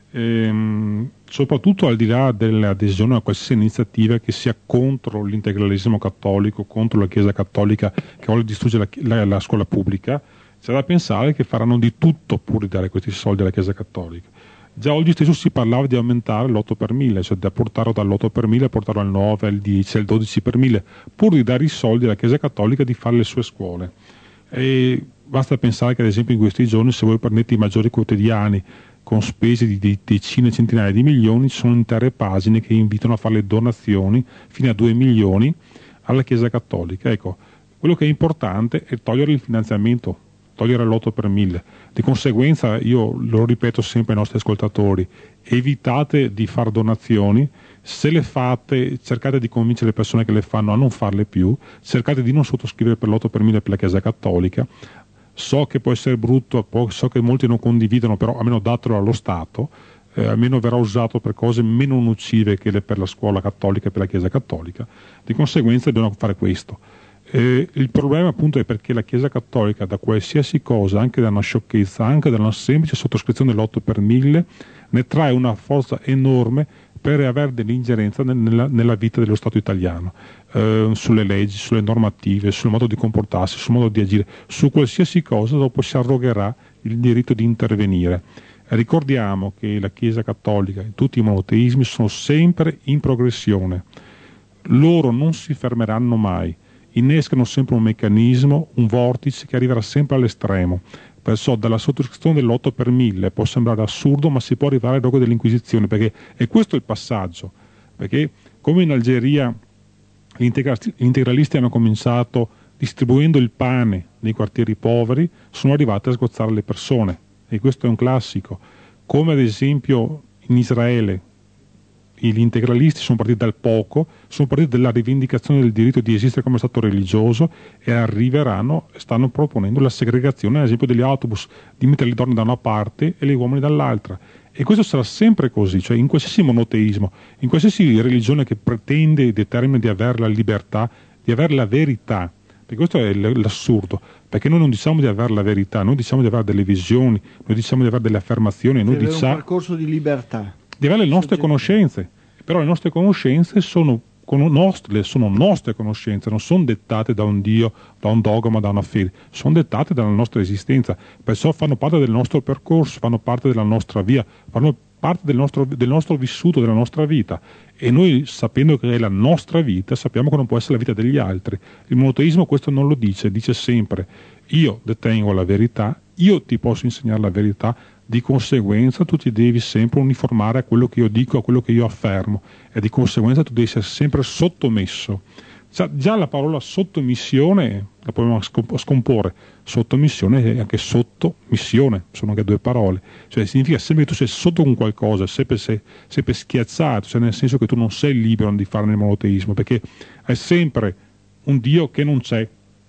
ehm, soprattutto al di là dell'adesione a qualsiasi iniziativa che sia contro l'integralismo cattolico, contro la Chiesa Cattolica che vuole distruggere la, la, la scuola pubblica, c'è da pensare che faranno di tutto pur di dare questi soldi alla Chiesa Cattolica. Già oggi stesso si parlava di aumentare l'otto per mille, cioè da portarlo dall'otto per mille a portarlo al nove, al dieci, al dodici per mille, pur di dare i soldi alla Chiesa Cattolica di fare le sue scuole. E basta pensare che ad esempio in questi giorni, se voi prendete i maggiori quotidiani con spese di, di decine e centinaia di milioni, ci sono intere pagine che invitano a fare le donazioni fino a due milioni alla Chiesa Cattolica. Ecco, quello che è importante è togliere il finanziamento, togliere l'otto per mille. Di conseguenza, io lo ripeto sempre ai nostri ascoltatori, evitate di fare donazioni, se le fate cercate di convincere le persone che le fanno a non farle più, cercate di non sottoscrivere per l'otto per mille per la Chiesa Cattolica. So che può essere brutto, so che molti non condividono, però almeno datelo allo Stato, eh, almeno verrà usato per cose meno nocive che le per la scuola cattolica e per la Chiesa Cattolica. Di conseguenza bisogna fare questo. Eh, il problema appunto è perché la Chiesa Cattolica da qualsiasi cosa, anche da una sciocchezza, anche da una semplice sottoscrizione dell'otto per mille, ne trae una forza enorme per avere dell'ingerenza nella, nella vita dello Stato italiano, eh, sulle leggi, sulle normative, sul modo di comportarsi, sul modo di agire, su qualsiasi cosa dopo si arrogherà il diritto di intervenire. Ricordiamo che la Chiesa Cattolica e tutti i monoteismi sono sempre in progressione, loro non si fermeranno mai, innescano sempre un meccanismo, un vortice che arriverà sempre all'estremo. Perciò dalla sottoscrizione dell'otto per mille può sembrare assurdo, ma si può arrivare al rogo dell'Inquisizione, perché è questo il passaggio. Perché come in Algeria gli integralisti hanno cominciato distribuendo il pane nei quartieri poveri, sono arrivati a sgozzare le persone, e questo è un classico. Come ad esempio in Israele gli integralisti sono partiti dal poco, sono partiti dalla rivendicazione del diritto di esistere come Stato religioso e arriveranno, stanno proponendo la segregazione ad esempio degli autobus, di mettere le donne da una parte e gli uomini dall'altra. E questo sarà sempre così, cioè in qualsiasi monoteismo, in qualsiasi religione che pretende e determina di avere la libertà, di avere la verità, perché questo è l'assurdo, perché noi non diciamo di avere la verità, noi diciamo di avere delle visioni, noi diciamo di avere delle affermazioni, noi Deve avere diciamo un percorso di libertà. di avere le nostre conoscenze, però le nostre conoscenze sono, nostre, sono nostre conoscenze, non sono dettate da un Dio, da un dogma, da una fede, sono dettate dalla nostra esistenza, perciò fanno parte del nostro percorso, fanno parte della nostra via, fanno parte del nostro, del nostro vissuto, della nostra vita, e noi, sapendo che è la nostra vita, sappiamo che non può essere la vita degli altri. Il monoteismo questo non lo dice, dice sempre io detengo la verità, io ti posso insegnare la verità, di conseguenza tu ti devi sempre uniformare a quello che io dico, a quello che io affermo, e di conseguenza tu devi essere sempre sottomesso. Già, già la parola sottomissione la possiamo scomporre, sottomissione e anche sottomissione, sono anche due parole, cioè significa sempre che tu sei sotto un qualcosa, sempre, sei, sempre schiacciato, cioè nel senso che tu non sei libero di fare nel monoteismo, perché è sempre un Dio che non c'è,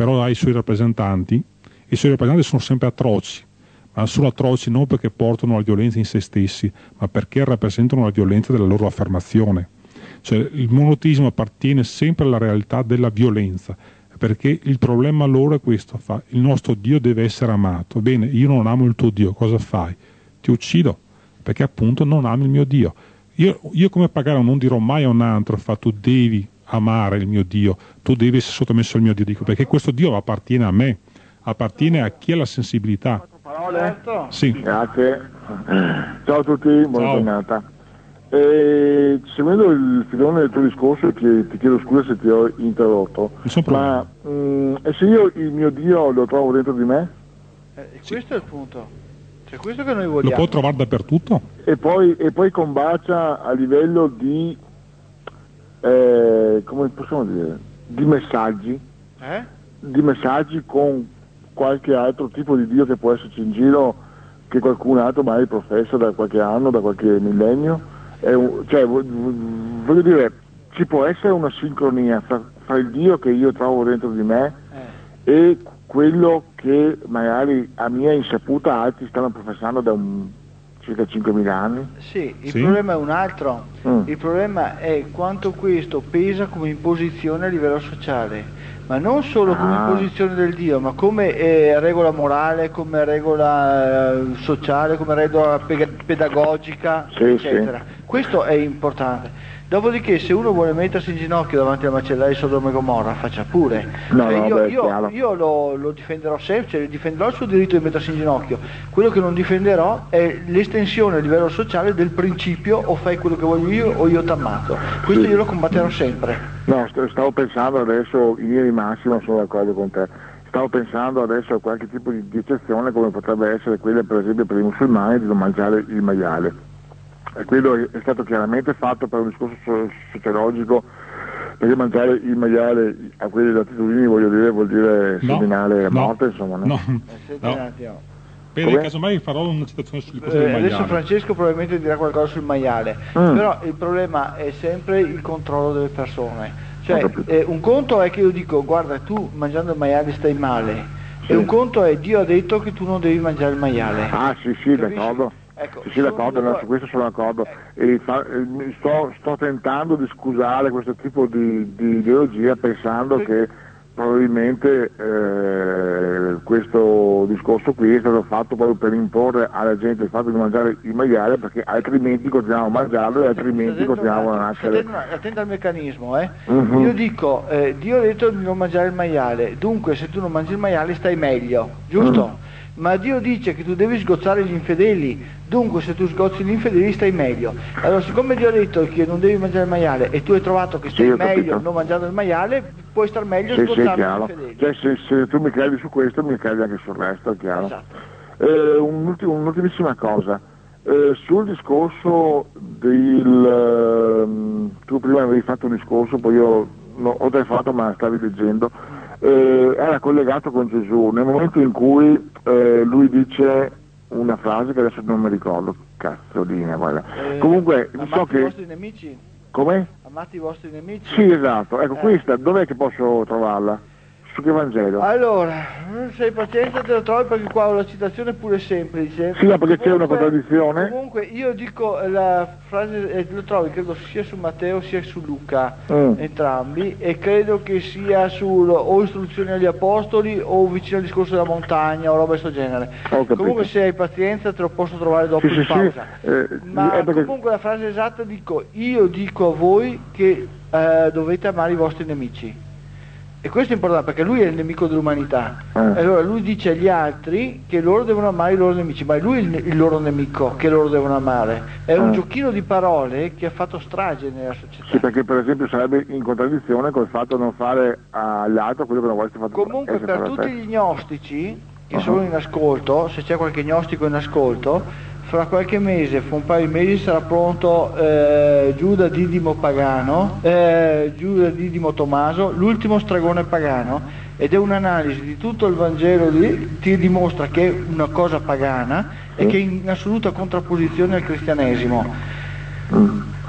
però ha i suoi rappresentanti, e i suoi rappresentanti sono sempre atroci, ma sono atroci non perché portano alla violenza in se stessi, ma perché rappresentano la violenza della loro affermazione. Cioè il monoteismo appartiene sempre alla realtà della violenza, perché il problema loro è questo: fa, il nostro Dio deve essere amato. Bene, io non amo il tuo Dio, cosa fai? Ti uccido, perché appunto non ami il mio Dio. Io, io come pagano non dirò mai a un altro: fa, tu devi amare il mio Dio, tu devi essere sottomesso al mio Dio, dico, perché questo Dio appartiene a me, appartiene a chi ha la sensibilità. Parole? Sì. Grazie. Ciao a tutti, buona Ciao. giornata. E, seguendo il filone del tuo discorso, ti, ti chiedo scusa se ti ho interrotto, ma mh, e se io il mio Dio lo trovo dentro di me? Eh, questo è il punto, cioè questo che noi vogliamo. Lo può trovare dappertutto? E poi, e poi combacia a livello di, eh, come possiamo dire, di messaggi, Eh? di messaggi con qualche altro tipo di Dio che può esserci in giro, che qualcun altro magari professa da qualche anno, da qualche millennio. È un, cioè, voglio dire, ci può essere una sincronia fra, fra il Dio che io trovo dentro di me eh. e quello che magari a mia insaputa altri stanno professando da un, circa cinquemila anni. Sì, il sì. problema è un altro, mm. il problema è quanto questo pesa come imposizione a livello sociale, ma non solo come ah. imposizione del Dio, ma come eh, regola morale, come regola eh, sociale, come regola pe- pedagogica, sì, eccetera. Sì. Questo è importante. Dopodiché, se uno vuole mettersi in ginocchio davanti al macellaio di Sodoma e Gomorra, faccia pure. No, cioè, no, io beh, io, io lo, lo difenderò sempre, cioè difenderò il suo diritto di mettersi in ginocchio. Quello che non difenderò è l'estensione a livello sociale del principio: o fai quello che voglio io o io t'ammazzo. Questo sì. io lo combatterò sempre. No, stavo pensando adesso, in linea di massima sono d'accordo con te. Stavo pensando adesso a qualche tipo di, di eccezione, come potrebbe essere quella per esempio per i musulmani di non mangiare il maiale. E quello è stato chiaramente fatto per un discorso sociologico, perché mangiare il maiale a quelle latitudini, voglio dire, vuol dire no, seminale a no, morte, insomma, no? no, Eh, senti no. un attimo. Bene, casomai farò una citazione sulle cose Eh, del maiale. adesso Francesco probabilmente dirà qualcosa sul maiale, Mm. però il problema è sempre il controllo delle persone. Cioè, eh, un conto è che io dico: guarda, tu mangiando il maiale stai male, sì. e un conto è: Dio ha detto che tu non devi mangiare il maiale. Ah sì sì, Capisci? d'accordo. Ecco, sì, sì, d'accordo, sono... no, su questo sono d'accordo. E fa, eh, sto, sto tentando di scusare questo tipo di, di ideologia pensando per... che probabilmente eh, questo discorso qui è stato fatto proprio per imporre alla gente il fatto di mangiare il maiale, perché altrimenti continuiamo a mangiarlo e altrimenti continuiamo a nascere. Attenta al meccanismo, eh? Uh-huh. Io dico, eh, Dio ha detto di non mangiare il maiale, dunque se tu non mangi il maiale stai meglio, giusto? Uh-huh. Ma Dio dice che tu devi sgozzare gli infedeli, dunque se tu sgozzi gli infedeli stai meglio. Allora, siccome Dio ha detto che non devi mangiare il maiale e tu hai trovato che stai sì, meglio non mangiando il maiale, puoi star meglio sì, sgozzando sì, gli infedeli. Cioè, se, se tu mi credi su questo, mi credi anche sul resto, è chiaro. Esatto. Eh, un'ultim- un'ultimissima cosa. Eh, sul discorso del... Um, tu prima avevi fatto un discorso, poi io no, ho già fatto ma stavi leggendo, eh, era collegato con Gesù, nel momento in cui eh, lui dice una frase che adesso non mi ricordo, cazzolina, guarda. Eh, Comunque, so che... i vostri nemici? Come? Amate i vostri nemici? Sì, esatto, ecco, eh. questa, dov'è che posso trovarla? Su che Vangelo? Allora, se hai pazienza te lo trovi, perché qua ho la citazione pure semplice. Sì, ma perché comunque, c'è una contraddizione? Comunque io dico la frase, eh, lo trovi credo sia su Matteo sia su Luca, mm. entrambi, e credo che sia sul o istruzioni agli apostoli o vicino al discorso della montagna o roba di questo genere. Comunque se hai pazienza te lo posso trovare dopo sì, in sì, pausa. Sì. Eh, ma perché... comunque la frase esatta dico: io dico a voi che eh, dovete amare i vostri nemici. E questo è importante perché lui è il nemico dell'umanità. Eh. E allora lui dice agli altri che loro devono amare i loro nemici, ma è lui il, il loro nemico che loro devono amare. È un eh. giochino di parole che ha fatto strage nella società. Sì, perché per esempio sarebbe in contraddizione col fatto di non fare all'altro quello che non vuole fare. Comunque per tutti gli gnostici che uh-huh. sono in ascolto, se c'è qualche gnostico in ascolto, fra qualche mese, fra un paio di mesi sarà pronto eh, Giuda Didimo Pagano, eh, Giuda Didimo Tommaso, l'ultimo stregone pagano, ed è un'analisi di tutto il Vangelo, di, ti dimostra che è una cosa pagana e che è in assoluta contrapposizione al cristianesimo. Mm.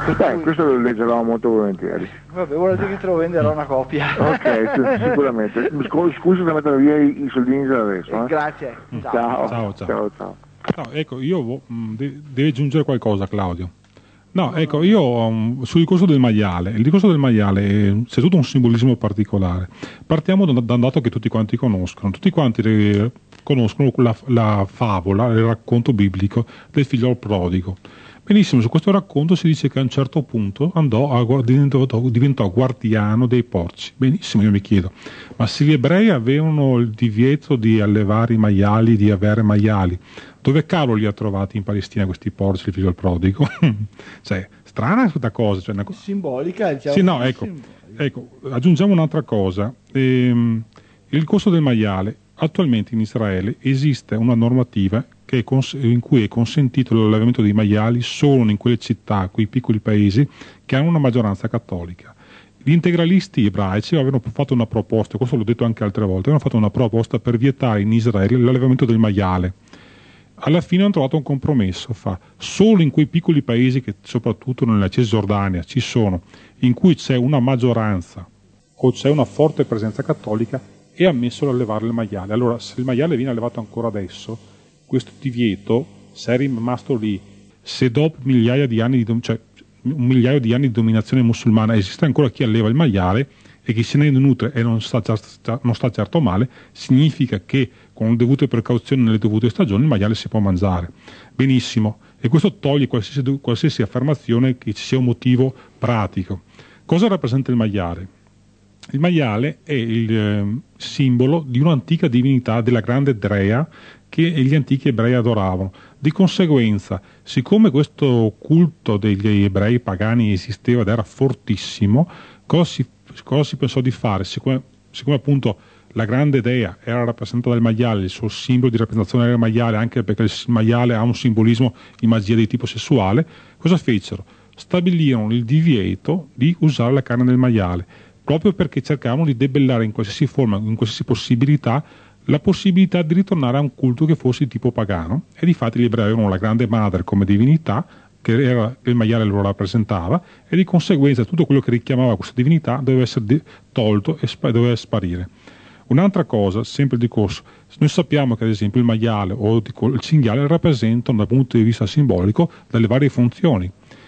Beh, questo lo leggerò molto volentieri. Vabbè, vuol dire che te lo venderò una copia. Ok, sicuramente. Scusa se mettere via i, i soldini adesso. Eh? Grazie. Ciao. Ciao, ciao. ciao, ciao. No, ecco, io mh, de- deve aggiungere qualcosa, Claudio. No, ecco, io um, sul discorso del maiale, il discorso del maiale eh, c'è tutto un simbolismo particolare. Partiamo da, da un dato che tutti quanti conoscono. Tutti quanti eh, conoscono la, la favola, il racconto biblico del figlio prodigo. Benissimo, su questo racconto si dice che a un certo punto andò a, diventò, diventò guardiano dei porci. Benissimo, io mi chiedo, ma se gli ebrei avevano il divieto di allevare i maiali, di avere maiali, dove cavolo li ha trovati in Palestina questi porci, il figlio del prodigo? Cioè, strana questa cosa. Cioè una co- Simbolica, diciamo. sì, no, ecco, ecco, aggiungiamo un'altra cosa. Ehm, il costo del maiale. Attualmente in Israele esiste una normativa che è cons- in cui è consentito l'allevamento dei maiali solo in quelle città, quei piccoli paesi che hanno una maggioranza cattolica. Gli integralisti ebraici avevano fatto una proposta, questo l'ho detto anche altre volte, avevano fatto una proposta per vietare in Israele l'allevamento del maiale. Alla fine hanno trovato un compromesso, fa solo in quei piccoli paesi che soprattutto nella Cisgiordania ci sono, in cui c'è una maggioranza o c'è una forte presenza cattolica, è ammesso allevare il maiale. Allora, se il maiale viene allevato ancora adesso, questo divieto, se è rimasto lì, se dopo migliaia di anni di, cioè un migliaio di anni di dominazione musulmana esiste ancora chi alleva il maiale e chi se ne nutre e non sta, non sta certo male, significa che con le dovute precauzioni nelle dovute stagioni il maiale si può mangiare. Benissimo, e questo toglie qualsiasi, qualsiasi affermazione che ci sia un motivo pratico. Cosa rappresenta il maiale? Il maiale è il eh, simbolo di un'antica divinità della grande Drea che gli antichi ebrei adoravano. Di conseguenza, siccome questo culto degli ebrei pagani esisteva ed era fortissimo, cosa si, cosa si pensò di fare? Siccome, siccome appunto la grande dea era rappresentata dal maiale, il suo simbolo di rappresentazione era il maiale, anche perché il maiale ha un simbolismo di magia di tipo sessuale, cosa fecero? Stabilirono il divieto di usare la carne del maiale, proprio perché cercavano di debellare in qualsiasi forma, in qualsiasi possibilità, la possibilità di ritornare a un culto che fosse di tipo pagano. E difatti gli ebrei avevano la grande madre come divinità, che era, il maiale lo rappresentava, e di conseguenza tutto quello che richiamava questa divinità doveva essere di, tolto e sp- doveva sparire. Un'altra cosa, sempre il discorso, noi sappiamo che ad esempio il maiale o il cinghiale rappresentano dal punto di vista simbolico delle varie funzioni.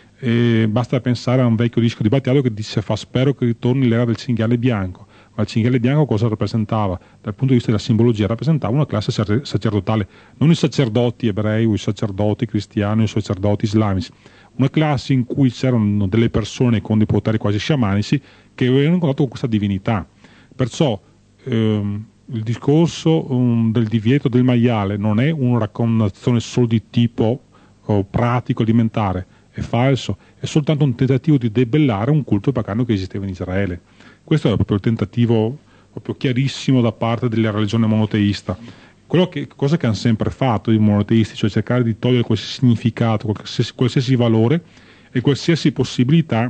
E basta pensare a un vecchio disco di Battiato che dice fa spero che ritorni l'era del cinghiale bianco. Ma il cinghiale bianco cosa rappresentava? Dal punto di vista della simbologia rappresentava una classe sacerdotale, non i sacerdoti ebrei o i sacerdoti cristiani o i sacerdoti islamici, una classe in cui c'erano delle persone con dei poteri quasi sciamanici che avevano incontrato con questa divinità. Perciò ehm, il discorso um, del divieto del maiale non è una raccomandazione solo di tipo oh, pratico alimentare, è falso, è soltanto un tentativo di debellare un culto pagano che esisteva in Israele. Questo è proprio il tentativo proprio chiarissimo da parte della religione monoteista. Quello che, cosa che hanno sempre fatto i monoteisti, cioè cercare di togliere qualsiasi significato, qualsiasi, qualsiasi valore e qualsiasi possibilità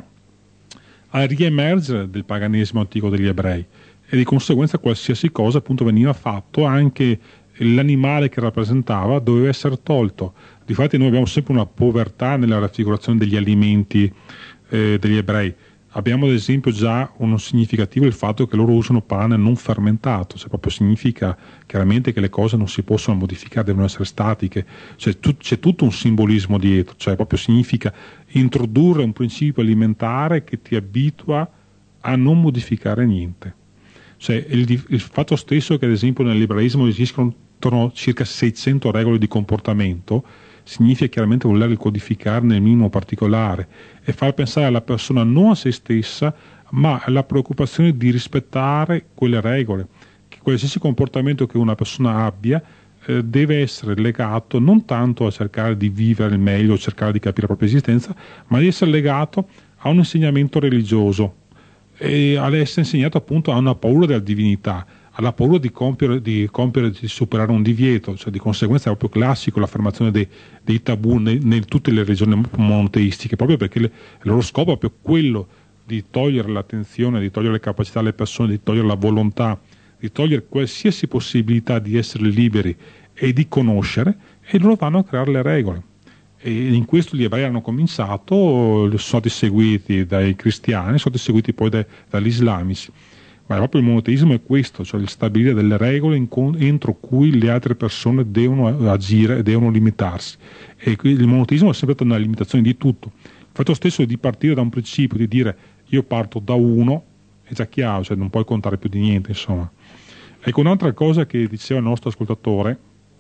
a riemergere del paganesimo antico degli ebrei, e di conseguenza qualsiasi cosa appunto veniva fatto, anche l'animale che rappresentava doveva essere tolto. Difatti noi abbiamo sempre una povertà nella raffigurazione degli alimenti eh, degli ebrei. Abbiamo ad esempio già uno significativo il fatto che loro usano pane non fermentato, cioè proprio significa chiaramente che le cose non si possono modificare, devono essere statiche, cioè, tu, c'è tutto un simbolismo dietro, cioè proprio significa introdurre un principio alimentare che ti abitua a non modificare niente. Cioè il, il fatto stesso che ad esempio nell'ebraismo esistono circa seicento regole di comportamento significa chiaramente voler codificare nel minimo particolare e far pensare alla persona non a se stessa ma alla preoccupazione di rispettare quelle regole, che qualsiasi comportamento che una persona abbia eh, deve essere legato non tanto a cercare di vivere il meglio, cercare di capire la propria esistenza, ma di essere legato a un insegnamento religioso e ad essere insegnato appunto a una paura della divinità, alla paura di compiere, di compiere, di superare un divieto, cioè di conseguenza è proprio classico l'affermazione dei, dei tabù in tutte le religioni monoteistiche, proprio perché le, il loro scopo è proprio quello di togliere l'attenzione, di togliere le capacità alle persone, di togliere la volontà, di togliere qualsiasi possibilità di essere liberi e di conoscere, e loro vanno a creare le regole. E in questo gli ebrei hanno cominciato, sono stati seguiti dai cristiani, sono stati seguiti poi dai, dagli islamici. Ma proprio il monoteismo è questo, cioè il stabilire delle regole in con, entro cui le altre persone devono agire e devono limitarsi. E il monoteismo è sempre una limitazione di tutto. Il fatto stesso di partire da un principio, di dire io parto da uno, è già chiaro, cioè non puoi contare più di niente, insomma. Ecco, un'altra cosa che diceva il nostro ascoltatore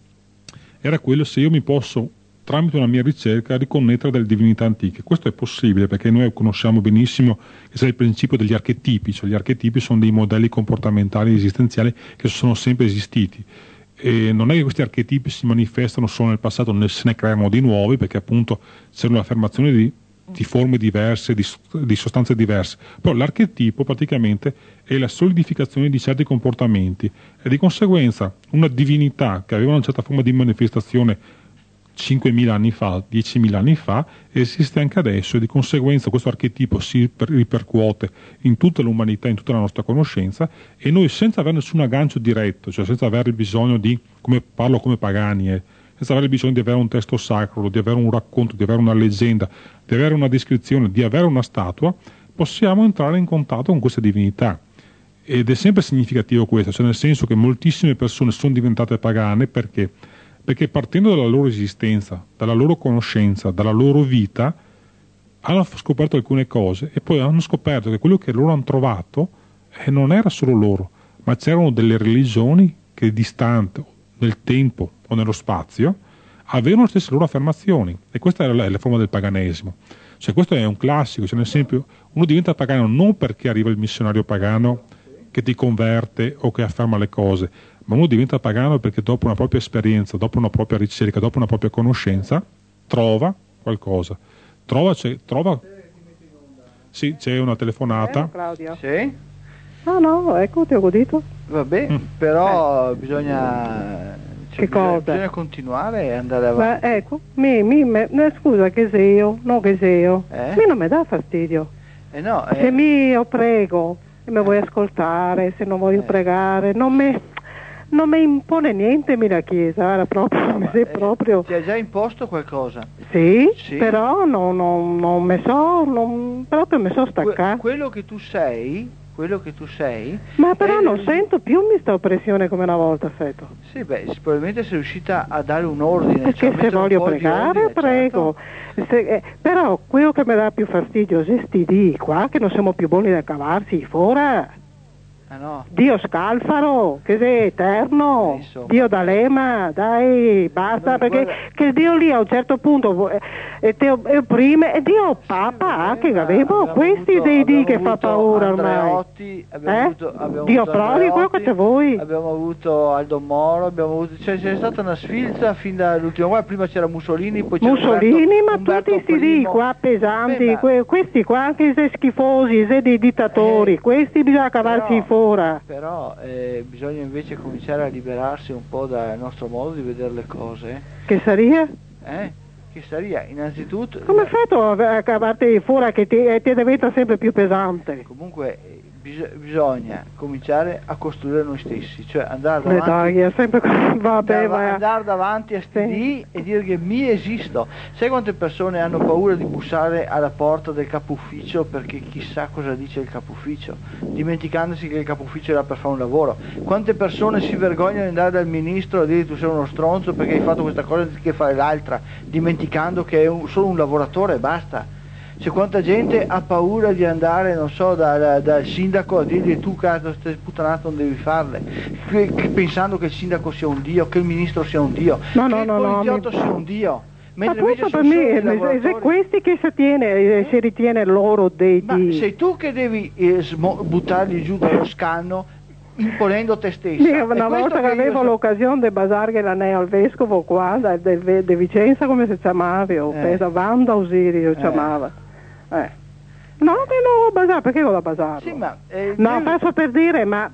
era quello se io mi posso, tramite una mia ricerca, riconnettere delle divinità antiche. Questo è possibile perché noi conosciamo benissimo che c'è il principio degli archetipi, cioè gli archetipi sono dei modelli comportamentali esistenziali che sono sempre esistiti. E non è che questi archetipi si manifestano solo nel passato, ne se ne creano di nuovi, perché appunto c'è un'affermazione di, di forme diverse, di, di sostanze diverse. Però l'archetipo praticamente è la solidificazione di certi comportamenti e di conseguenza una divinità che aveva una certa forma di manifestazione cinquemila anni fa, diecimila anni fa, esiste anche adesso e di conseguenza questo archetipo si ripercuote in tutta l'umanità, in tutta la nostra conoscenza e noi senza avere nessun aggancio diretto, cioè senza avere bisogno di, come parlo come pagani, eh, senza avere bisogno di avere un testo sacro, di avere un racconto, di avere una leggenda, di avere una descrizione, di avere una statua, possiamo entrare in contatto con queste divinità. Ed è sempre significativo questo, cioè nel senso che moltissime persone sono diventate pagane perché perché partendo dalla loro esistenza, dalla loro conoscenza, dalla loro vita, hanno scoperto alcune cose e poi hanno scoperto che quello che loro hanno trovato eh, non era solo loro, ma c'erano delle religioni che distante nel tempo o nello spazio avevano le stesse loro affermazioni e questa è la, è la forma del paganesimo. Cioè questo è un classico, cioè nel esempio uno diventa pagano non perché arriva il missionario pagano che ti converte o che afferma le cose, ma uno diventa pagano perché dopo una propria esperienza, dopo una propria ricerca, dopo una propria conoscenza, trova qualcosa. Trova, c'è, trova... Sì, c'è una telefonata. Eh, Claudio? Sì? No, no, ecco, ti ho godito. Vabbè, mm. però eh. bisogna... Cioè, che bisogna, cosa? Bisogna continuare e andare avanti. Ma ecco, mi, mi, me, scusa, che seo, no che seo. Eh? Mi non mi dà fastidio. Eh no, eh. Se mi io prego e mi vuoi ascoltare, se non voglio eh. pregare, non mi... non mi impone niente mi la Chiesa, era proprio, no, mi sei proprio... Ti ha già imposto qualcosa? Sì, sì. però non, non, non mi so, non, proprio mi so staccare. Que- quello che tu sei, quello che tu sei... Ma però non il... sento più questa oppressione come una volta, sento. Sì, beh, probabilmente sei riuscita a dare un ordine. Perché cioè se voglio un pregare, ordine, prego. certo. Se, eh, però quello che mi dà più fastidio è sti di qua, che non siamo più buoni da cavarsi fuori. Ah, no. Dio scalfaro, che sei eterno, Insomma. Dio d'Alema, dai, basta, no, perché guarda... che Dio lì a un certo punto eh, te opprime, e Dio Papa, sì, che avevo questi avuto, dei di che avuto fa paura ormai. Andreotti, abbiamo eh? avuto, abbiamo Dio avuto provi quello che te vuoi. Abbiamo avuto Aldo Moro, abbiamo avuto, cioè c'è stata una sfilza fin dall'ultimo guarda, prima c'era Mussolini, poi c'era Mussolini, Umberto, ma Umberto tutti questi di qua pesanti, Beh, ma... que, questi qua anche se schifosi, se dei dittatori, eh, questi bisogna cavarsi fuori. Però eh, bisogna invece cominciare a liberarsi un po' dal nostro modo di vedere le cose. Che sarebbe? Eh? Che sarebbe innanzitutto... Come hai fatto a cavarti fuori che ti, ti diventa sempre più pesante? Comunque bis- bisogna cominciare a costruire noi stessi, cioè andare davanti, dai, è sempre così, vabbè, andare, andare davanti a sti sì. dì e dire che mi esisto. Sai quante persone hanno paura di bussare alla porta del capo ufficio perché chissà cosa dice il capo ufficio, dimenticandosi che il capo ufficio era per fare un lavoro? Quante persone si vergognano di andare dal ministro a dire tu sei uno stronzo perché hai fatto questa cosa anziché fare l'altra, dimenticando che è un, solo un lavoratore e basta. C'è quanta gente ha paura di andare, non so, dal, dal sindaco a dirgli tu cazzo queste puttanate non devi farle, che, che, pensando che il sindaco sia un dio, che il ministro sia un dio, no, che no, il no, poliziotto no, sia un dio. Mentre appunto per me è questi che si, tiene, eh? si ritiene loro dei Ma di... sei tu che devi eh, smo- buttarli giù dallo scanno imponendo te stessa. Sì, una volta che avevo so... l'occasione di basare l'anello al vescovo qua di Vicenza, come si chiamava, o eh. Vanda Osirio eh. chiamava. Eh. No, che non ho basato, perché ho da basarlo? Sì, ma, eh, no, devi... passo per dire, ma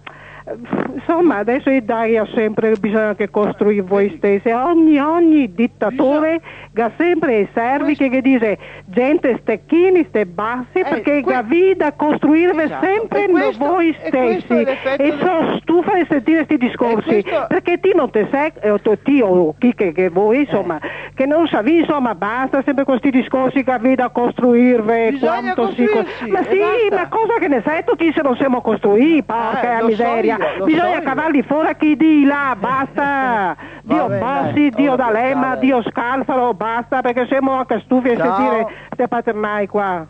insomma adesso l'Italia sempre bisogna che costruire voi stessi, ogni, ogni dittatore ha sempre i servi che, che dice gente stecchini, ste bassi, eh, perché que- vita costruirvi esatto. sempre questo, voi stessi e, e sono stufa di sentire questi discorsi questo... perché ti non te sei o ti o chi che, che voi insomma eh. che non savi insomma basta sempre questi discorsi che vita costruirvi quanto si co- ma sì ma cosa che ne sai tu chi se non siamo costruiti porca eh, miseria so io, bisogna so cavarli fuori chi di là basta Dio Bossi, Dio D'Alema, Dio Scalfaro, basta perché siamo anche stufi a sentire queste paternai qua.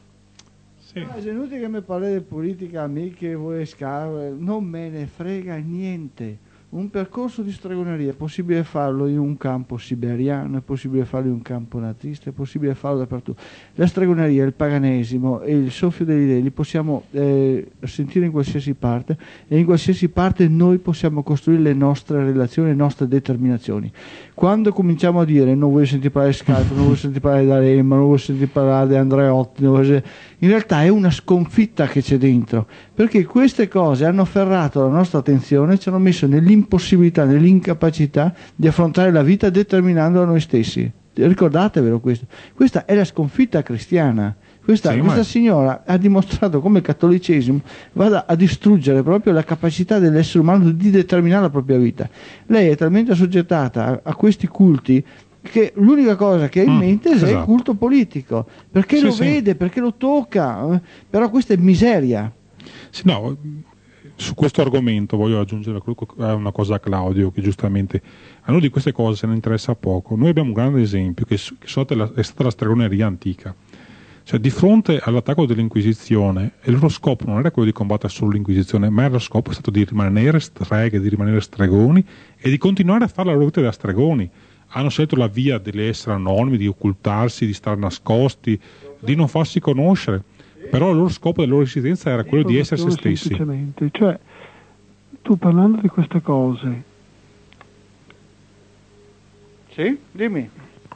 Sì. Ma è inutile che mi parli di politica, amiche, voi scarpe, non me ne frega niente. Un percorso di stregoneria è possibile farlo in un campo siberiano, è possibile farlo in un campo nazista, è possibile farlo dappertutto. La stregoneria, il paganesimo e il soffio degli dei li possiamo eh, sentire in qualsiasi parte e in qualsiasi parte noi possiamo costruire le nostre relazioni, le nostre determinazioni. Quando cominciamo a dire non voglio sentire parlare di Skype, non voglio sentire parlare di D'Alema, non voglio sentire parlare di Andreotti, non voglio... in realtà è una sconfitta che c'è dentro, perché queste cose hanno afferrato la nostra attenzione e ci hanno messo nell'impossibilità, nell'incapacità di affrontare la vita determinandola noi stessi. Ricordatevelo questo. Questa è la sconfitta cristiana. Questa, sì, questa ma... signora ha dimostrato come il cattolicesimo vada a distruggere proprio la capacità dell'essere umano di determinare la propria vita. Lei è talmente assoggettata a, a questi culti che l'unica cosa che ha in mm, mente è esatto. il culto politico, perché sì, lo sì. vede, perché lo tocca, però questa è miseria. Sì, no, su questo argomento voglio aggiungere una cosa a Claudio, che giustamente a noi di queste cose se ne interessa poco. Noi abbiamo un grande esempio che, che è stata la stregoneria antica. Cioè, di fronte all'attacco dell'Inquisizione, il loro scopo non era quello di combattere solo l'Inquisizione, ma il loro scopo è stato di rimanere streghe, di rimanere stregoni e di continuare a fare la loro vita da stregoni. Hanno scelto la via dell'essere anonimi, di occultarsi, di stare nascosti, di non farsi conoscere. Però il loro scopo della loro esistenza era quello di essere se stessi. Semplicemente, cioè, tu parlando di queste cose... Sì, dimmi.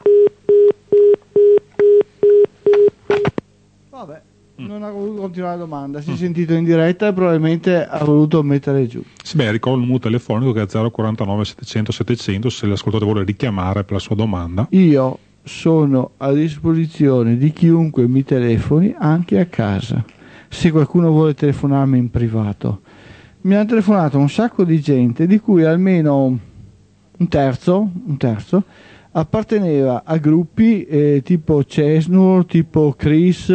Vabbè, mm. non ha voluto continuare la domanda, si è mm. sentito in diretta e probabilmente ha voluto mettere giù. Sì, beh, ricordo il numero telefonico che è zero quarantanove settecento settecento se l'ascoltatore vuole richiamare per la sua domanda. Io sono a disposizione di chiunque mi telefoni anche a casa. Se qualcuno vuole telefonarmi in privato, mi ha telefonato un sacco di gente di cui almeno un terzo, un terzo apparteneva a gruppi eh, tipo Cesnur, tipo Chris,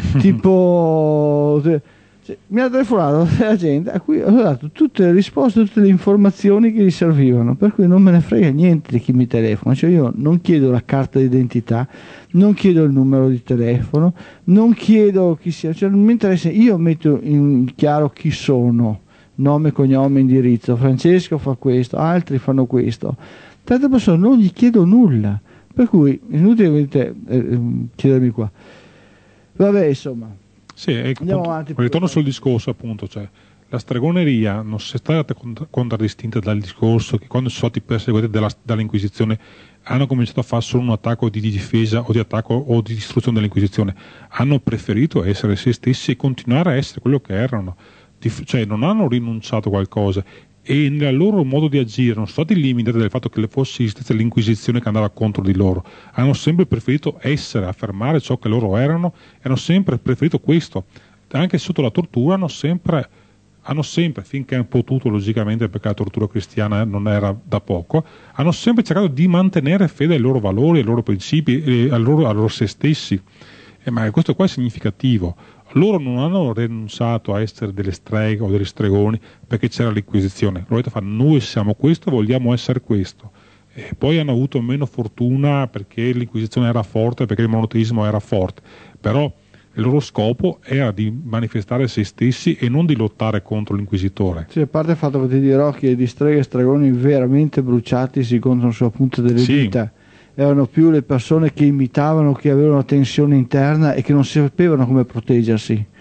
tipo... Cioè, mi ha telefonato la gente a cui ho dato tutte le risposte, tutte le informazioni che gli servivano, per cui non me ne frega niente di chi mi telefona. Cioè, io non chiedo la carta d'identità, non chiedo il numero di telefono, non chiedo chi sia, cioè, non mi interessa, io metto in chiaro chi sono, nome, cognome, indirizzo. Francesco fa questo, altri fanno questo. Tante persone non gli chiedo nulla, per cui è inutile eh, chiedermi qua. Vabbè, insomma. Sì, e andiamo appunto, avanti. Ritorno sul discorso, appunto, cioè la stregoneria non si è stata contraddistinta dal discorso che quando sono stati perseguiti dalla, dall'Inquisizione hanno cominciato a fare solo un attacco di difesa o di attacco o di distruzione dell'Inquisizione. Hanno preferito essere se stessi e continuare a essere quello che erano, cioè non hanno rinunciato a qualcosa. E nel loro modo di agire non sono stati limitati dal fatto che fosse esistesse l'Inquisizione che andava contro di loro, hanno sempre preferito essere, affermare ciò che loro erano, e hanno sempre preferito questo, anche sotto la tortura hanno sempre, hanno sempre finché hanno potuto, logicamente perché la tortura cristiana non era da poco, hanno sempre cercato di mantenere fede ai loro valori, ai loro principi e a loro, a loro se stessi. Eh, ma questo qua è significativo. Loro non hanno rinunciato a essere delle streghe o degli stregoni perché c'era l'Inquisizione. Loro hanno detto, noi siamo questo, vogliamo essere questo. E poi hanno avuto meno fortuna perché l'Inquisizione era forte, perché il monoteismo era forte. Però il loro scopo era di manifestare se stessi e non di lottare contro l'inquisitore. Sì, a parte il fatto che ti dirò che di streghe e stregoni veramente bruciati si contano sulla punta delle sì. dita. Erano più le persone che imitavano, che avevano una tensione interna e che non sapevano come proteggersi.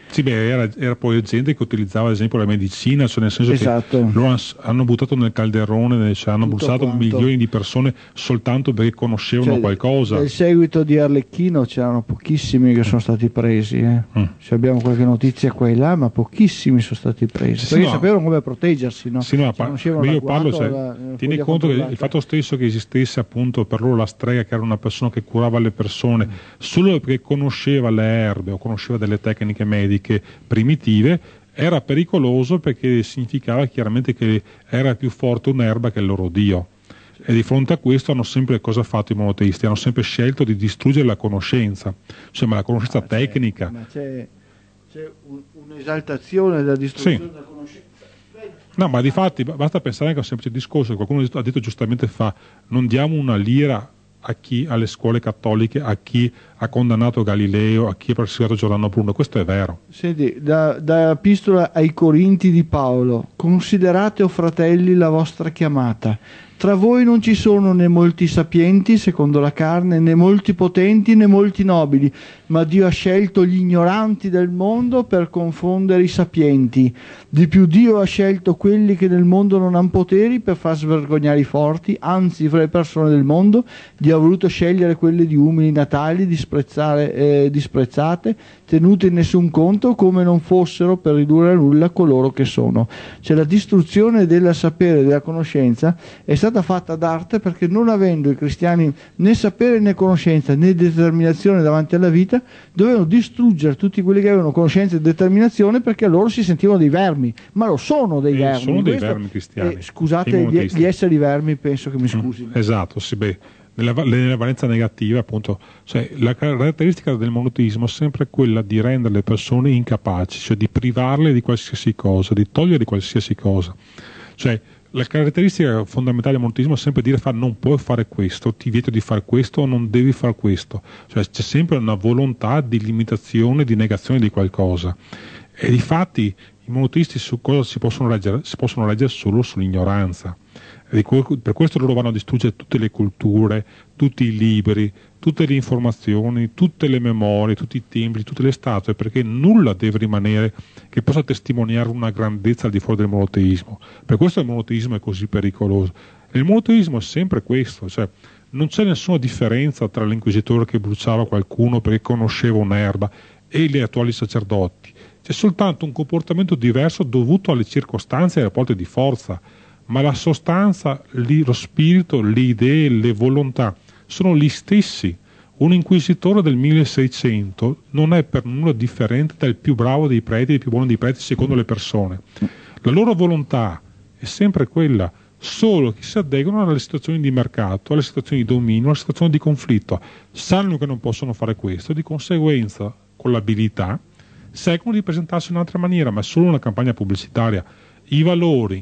Sì, beh, era, era poi gente che utilizzava ad esempio la medicina, cioè nel senso esatto. che loro hanno buttato nel calderone, cioè hanno Tutto bruciato quanto. milioni di persone soltanto perché conoscevano Cioè, qualcosa. Nel seguito di Arlecchino c'erano pochissimi che sono stati presi, eh. Mm. Se abbiamo qualche notizia qua e là, ma pochissimi sono stati presi, Sì, perché no. sapevano come proteggersi, no? Sì, no, Cioè, pa- conoscevano io l'agguato, parlo, cioè, la- la tieni foglia conto che controllata. il fatto stesso che esistesse appunto per loro la strega, che era una persona che curava le persone mm. solo perché conosceva le erbe o conosceva delle tecniche mediche primitive, era pericoloso perché significava chiaramente che era più forte un'erba che il loro dio. E di fronte a questo hanno sempre cosa fatto i monoteisti? Hanno sempre scelto di distruggere la conoscenza, cioè ma la conoscenza Ma c'è- tecnica. ma c'è, c'è un- un'esaltazione della distruzione Sì. della conoscenza. No, ma di fatti basta pensare anche a un semplice discorso, qualcuno ha detto giustamente fa, non diamo una lira a chi alle scuole cattoliche, a chi ha condannato Galileo, a chi ha perseguitato Giordano Bruno, questo è vero. Senti, da, da epistola ai Corinti di Paolo: considerate, o fratelli, la vostra chiamata. Tra voi non ci sono né molti sapienti secondo la carne, né molti potenti, né molti nobili, ma Dio ha scelto gli ignoranti del mondo per confondere i sapienti. Di più Dio ha scelto quelli che nel mondo non hanno poteri per far svergognare i forti, anzi fra le persone del mondo Dio ha voluto scegliere quelle di umili natali, disprezzare, eh, disprezzate, tenute in nessun conto, come non fossero per ridurre a nulla coloro che sono. Cioè la distruzione del sapere e della conoscenza è stata fatta d'arte, perché non avendo i cristiani né sapere né conoscenza né determinazione davanti alla vita, dovevano distruggere tutti quelli che avevano conoscenza e determinazione, perché loro si sentivano dei vermi, ma lo sono dei Eh, vermi. sono dei Questo- vermi cristiani, eh, scusate, i gli, monoteisti. gli esseri vermi penso che mi scusi. Mm, esatto, sì, beh, nella, va- nella valenza negativa appunto, cioè, la caratteristica del monoteismo è sempre quella di rendere le persone incapaci, cioè di privarle di qualsiasi cosa, di togliere qualsiasi cosa. Cioè, la caratteristica fondamentale del monoteismo è sempre dire fa, non puoi fare questo, ti vieto di fare questo, non devi fare questo. Cioè c'è sempre una volontà di limitazione, di negazione di qualcosa. E di fatti i monoteisti su cosa si possono reggere? Si possono reggere solo sull'ignoranza. E di que- per questo loro vanno a distruggere tutte le culture, tutti i libri, tutte le informazioni, tutte le memorie, tutti i templi, tutte le statue, perché nulla deve rimanere che possa testimoniare una grandezza al di fuori del monoteismo. Per questo il monoteismo è così pericoloso. E il monoteismo è sempre questo, cioè non c'è nessuna differenza tra l'inquisitore che bruciava qualcuno perché conosceva un'erba e gli attuali sacerdoti. C'è soltanto un comportamento diverso dovuto alle circostanze e alle porte di forza, ma la sostanza, lo spirito, le idee, le volontà sono gli stessi. Un inquisitore del milleseicento non è per nulla differente dal più bravo dei preti, il più buono dei preti secondo le persone. La loro volontà è sempre quella, solo che si adeguano alle situazioni di mercato, alle situazioni di dominio, alle situazioni di conflitto. Sanno che non possono fare questo, di conseguenza, con l'abilità, seguono di presentarsi in un'altra maniera, ma è solo una campagna pubblicitaria. I valori,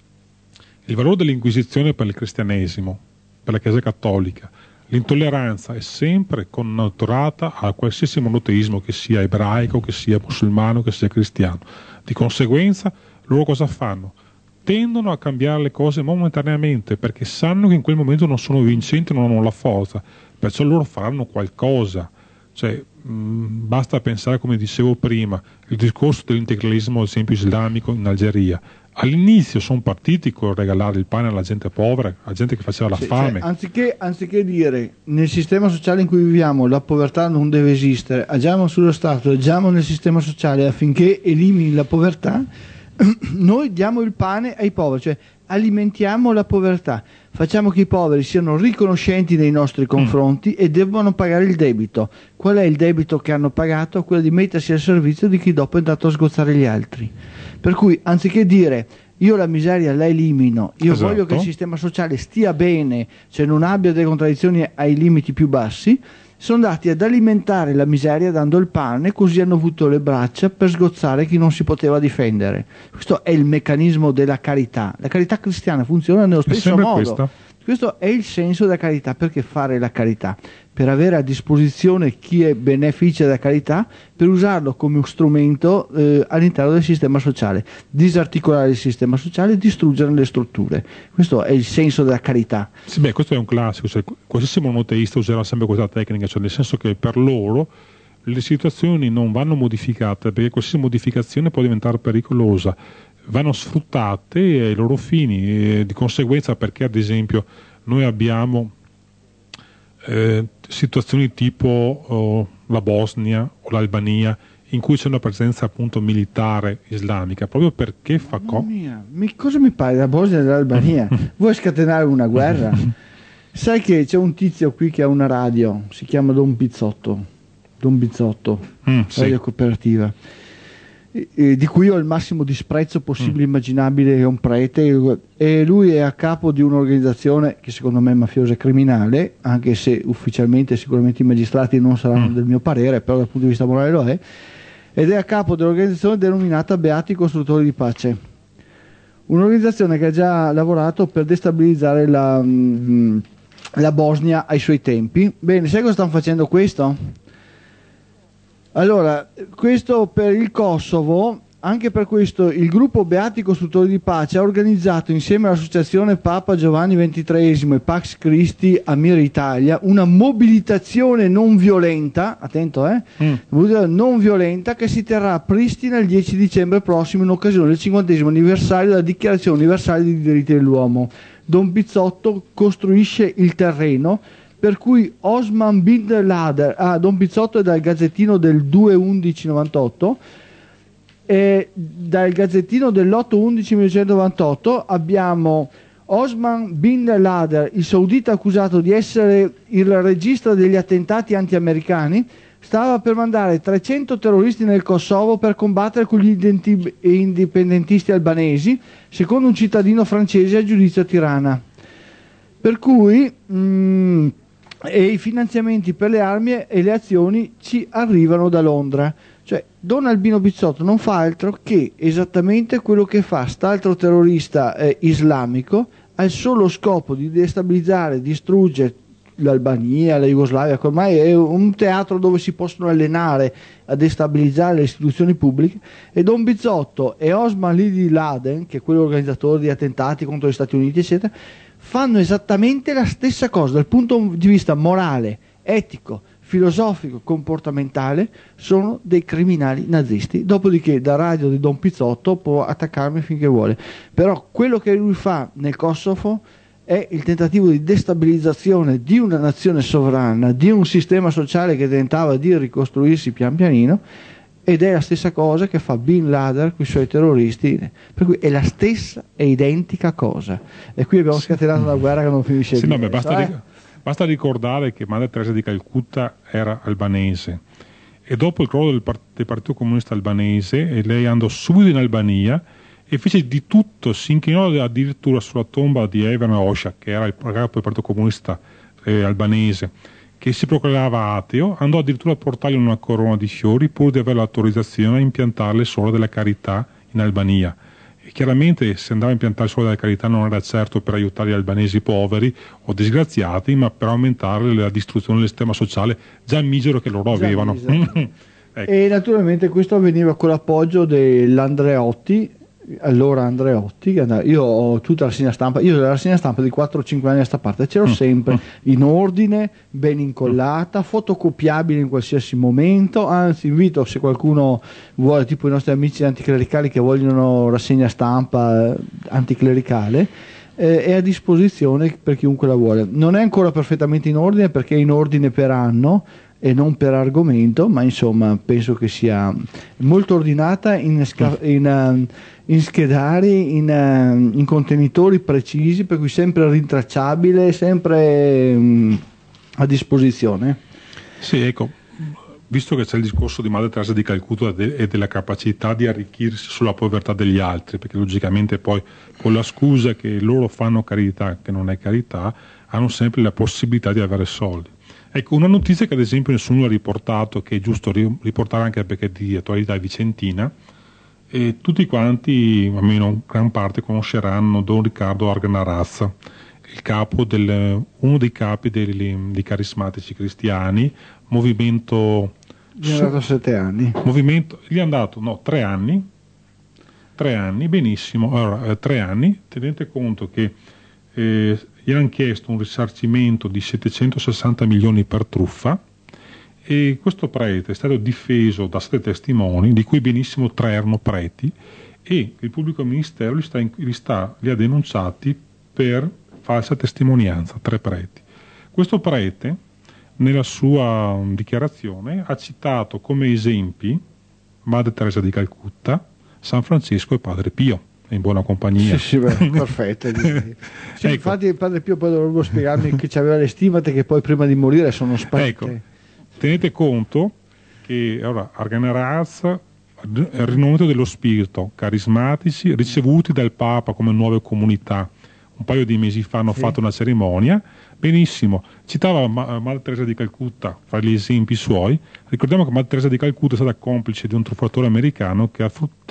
il valore dell'Inquisizione per il cristianesimo, per la Chiesa cattolica, l'intolleranza è sempre connaturata a qualsiasi monoteismo, che sia ebraico, che sia musulmano, che sia cristiano. Di conseguenza, loro cosa fanno? Tendono a cambiare le cose momentaneamente, perché sanno che in quel momento non sono vincenti, non hanno la forza, perciò loro faranno qualcosa. Cioè, mh, basta pensare, come dicevo prima, il discorso dell'integralismo, ad esempio, islamico in Algeria. All'inizio sono partiti con regalare il pane alla gente povera, alla gente che faceva la Sì, fame. cioè, anziché, anziché dire nel sistema sociale in cui viviamo la povertà non deve esistere, agiamo sullo Stato, agiamo nel sistema sociale affinché elimini la povertà, noi diamo il pane ai poveri, cioè alimentiamo la povertà, facciamo che i poveri siano riconoscenti nei nostri confronti mm. e debbano pagare il debito. Qual è il debito che hanno pagato? Quello di mettersi al servizio di chi dopo è andato a sgozzare gli altri. Per cui anziché dire io la miseria la elimino, io esatto. voglio che il sistema sociale stia bene, cioè non abbia delle contraddizioni ai limiti più bassi, sono andati ad alimentare la miseria dando il pane, così hanno avuto le braccia per sgozzare chi non si poteva difendere. Questo è il meccanismo della carità. La carità cristiana funziona nello stesso modo. Questa. Questo è il senso della carità. Perché fare la carità? Per avere a disposizione chi è beneficia della carità, per usarlo come un strumento eh, all'interno del sistema sociale, disarticolare il sistema sociale, distruggere le strutture. Questo è il senso della carità. Sì, beh, questo è un classico, cioè, qualsiasi monoteista userà sempre questa tecnica, cioè nel senso che per loro le situazioni non vanno modificate, perché qualsiasi modificazione può diventare pericolosa, vanno sfruttate ai loro fini, e di conseguenza, perché ad esempio noi abbiamo eh, situazioni tipo oh, la Bosnia o l'Albania, in cui c'è una presenza appunto militare islamica, proprio perché fa co- mi, cosa mi pare della Bosnia e dell'Albania? Vuoi scatenare una guerra? Sai che c'è un tizio qui che ha una radio, si chiama Don Bizzotto, Don Bizzotto, mm, radio sì. cooperativa, e, e di cui ho il massimo disprezzo possibile, mm. immaginabile, è un prete, e lui è a capo di un'organizzazione che secondo me è mafiosa e criminale, anche se ufficialmente sicuramente i magistrati non saranno mm. del mio parere, però dal punto di vista morale lo è, ed è a capo dell'organizzazione denominata Beati Costruttori di Pace, un'organizzazione che ha già lavorato per destabilizzare la, mh, la Bosnia ai suoi tempi. Bene, sai cosa stanno facendo questo? Allora, questo per il Kosovo, anche per questo il gruppo Beati Costruttori di Pace ha organizzato insieme all'associazione Papa Giovanni ventitreesimo e Pax Christi Amir Italia una mobilitazione non violenta, attento eh, mm. non violenta, che si terrà a Pristina il dieci dicembre prossimo in occasione del cinquantesimo anniversario della Dichiarazione Universale dei Diritti dell'Uomo. Don Bizzotto costruisce il terreno per cui Osman Bin Laden, ah, Don Bizzotto è dal Gazzettino del due undici novantotto, e dal Gazzettino dell'otto undici millenovecentonovantotto abbiamo Osman Bin Laden, il saudita accusato di essere il regista degli attentati anti-americani, stava per mandare trecento terroristi nel Kosovo per combattere con gli identi- indipendentisti albanesi, secondo un cittadino francese a giudizio a Tirana. Per cui mh, e i finanziamenti per le armi e le azioni ci arrivano da Londra. Cioè Don Albino Bizzotto non fa altro che esattamente quello che fa st'altro terrorista eh, islamico, al solo scopo di destabilizzare, distruggere l'Albania, la Jugoslavia, che ormai è un teatro dove si possono allenare a destabilizzare le istituzioni pubbliche, e Don Bizzotto e Osman Bin Laden, che è quello organizzatore di attentati contro gli Stati Uniti eccetera, fanno esattamente la stessa cosa dal punto di vista morale, etico, filosofico, comportamentale. Sono dei criminali nazisti. Dopodiché da radio di Don Bizzotto può attaccarmi finché vuole, però quello che lui fa nel Kosovo è il tentativo di destabilizzazione di una nazione sovrana, di un sistema sociale che tentava di ricostruirsi pian pianino, ed è la stessa cosa che fa Bin Laden con i suoi terroristi, per cui è la stessa e identica cosa, e qui abbiamo scatenato una guerra che non finisce sì, più. No, beh, basta, eh? ric- basta ricordare che Madre Teresa di Calcutta era albanese, e dopo il crollo del, part- del Partito Comunista Albanese lei andò subito in Albania e fece di tutto, si inchinò addirittura sulla tomba di Evan Osha, che era il capo del Partito Comunista eh, albanese, che si proclamava ateo, andò addirittura a portargli una corona di fiori pur di avere l'autorizzazione a impiantare le suore della carità in Albania. E chiaramente se andava a impiantare le suore della carità non era certo per aiutare gli albanesi poveri o disgraziati, ma per aumentare la distruzione del sistema sociale già misero che loro già avevano. ecco. E naturalmente questo avveniva con l'appoggio dell'Andreotti, allora Andreotti, io ho tutta la rassegna stampa, io la rassegna stampa di quattro o cinque anni a sta parte c'ero sempre in ordine, ben incollata, fotocopiabile in qualsiasi momento. Anzi, invito, se qualcuno vuole, tipo i nostri amici anticlericali che vogliono rassegna stampa anticlericale, eh, è a disposizione per chiunque la vuole. Non è ancora perfettamente in ordine perché è in ordine per anno e non per argomento, ma insomma penso che sia molto ordinata in, sca- in, uh, in schedari, in, uh, in contenitori precisi, per cui sempre rintracciabile, sempre um, a disposizione. Sì, ecco, visto che c'è il discorso di Madre Teresa di Calcutta de- e della capacità di arricchirsi sulla povertà degli altri, perché logicamente poi con la scusa che loro fanno carità, che non è carità, hanno sempre la possibilità di avere soldi. Ecco, una notizia che ad esempio nessuno ha riportato, che è giusto riportare anche perché è di attualità vicentina, e tutti quanti, almeno gran parte, conosceranno Don Riccardo Arganarazza, il capo del, uno dei capi dei, dei carismatici cristiani, movimento... Gli è andato sette anni. Movimento, gli è andato, no, tre anni, tre anni, benissimo, allora, eh, tre anni, tenete conto che eh, gli hanno chiesto un risarcimento di settecentosessanta milioni per truffa, e questo prete è stato difeso da sette testimoni, di cui benissimo tre erano preti, e il pubblico ministero li, sta in, li, sta, li ha denunciati per falsa testimonianza, tre preti. Questo prete, nella sua dichiarazione, ha citato come esempi Madre Teresa di Calcutta, San Francesco e Padre Pio, in buona compagnia. Sì, sì, beh, perfetto. Sì, ecco. Infatti il Padre Pio poi dovrebbe spiegarmi che c'aveva le stimate che poi prima di morire sono sparite. Ecco, tenete conto che allora, Argeneraz, il rinnovamento dello spirito, carismatici, ricevuti dal Papa come nuove comunità, un paio di mesi fa hanno sì. fatto una cerimonia, benissimo, citava Madre Teresa di Calcutta fra gli esempi suoi. Ricordiamo che Madre Teresa di Calcutta è stata complice di un truffatore americano che ha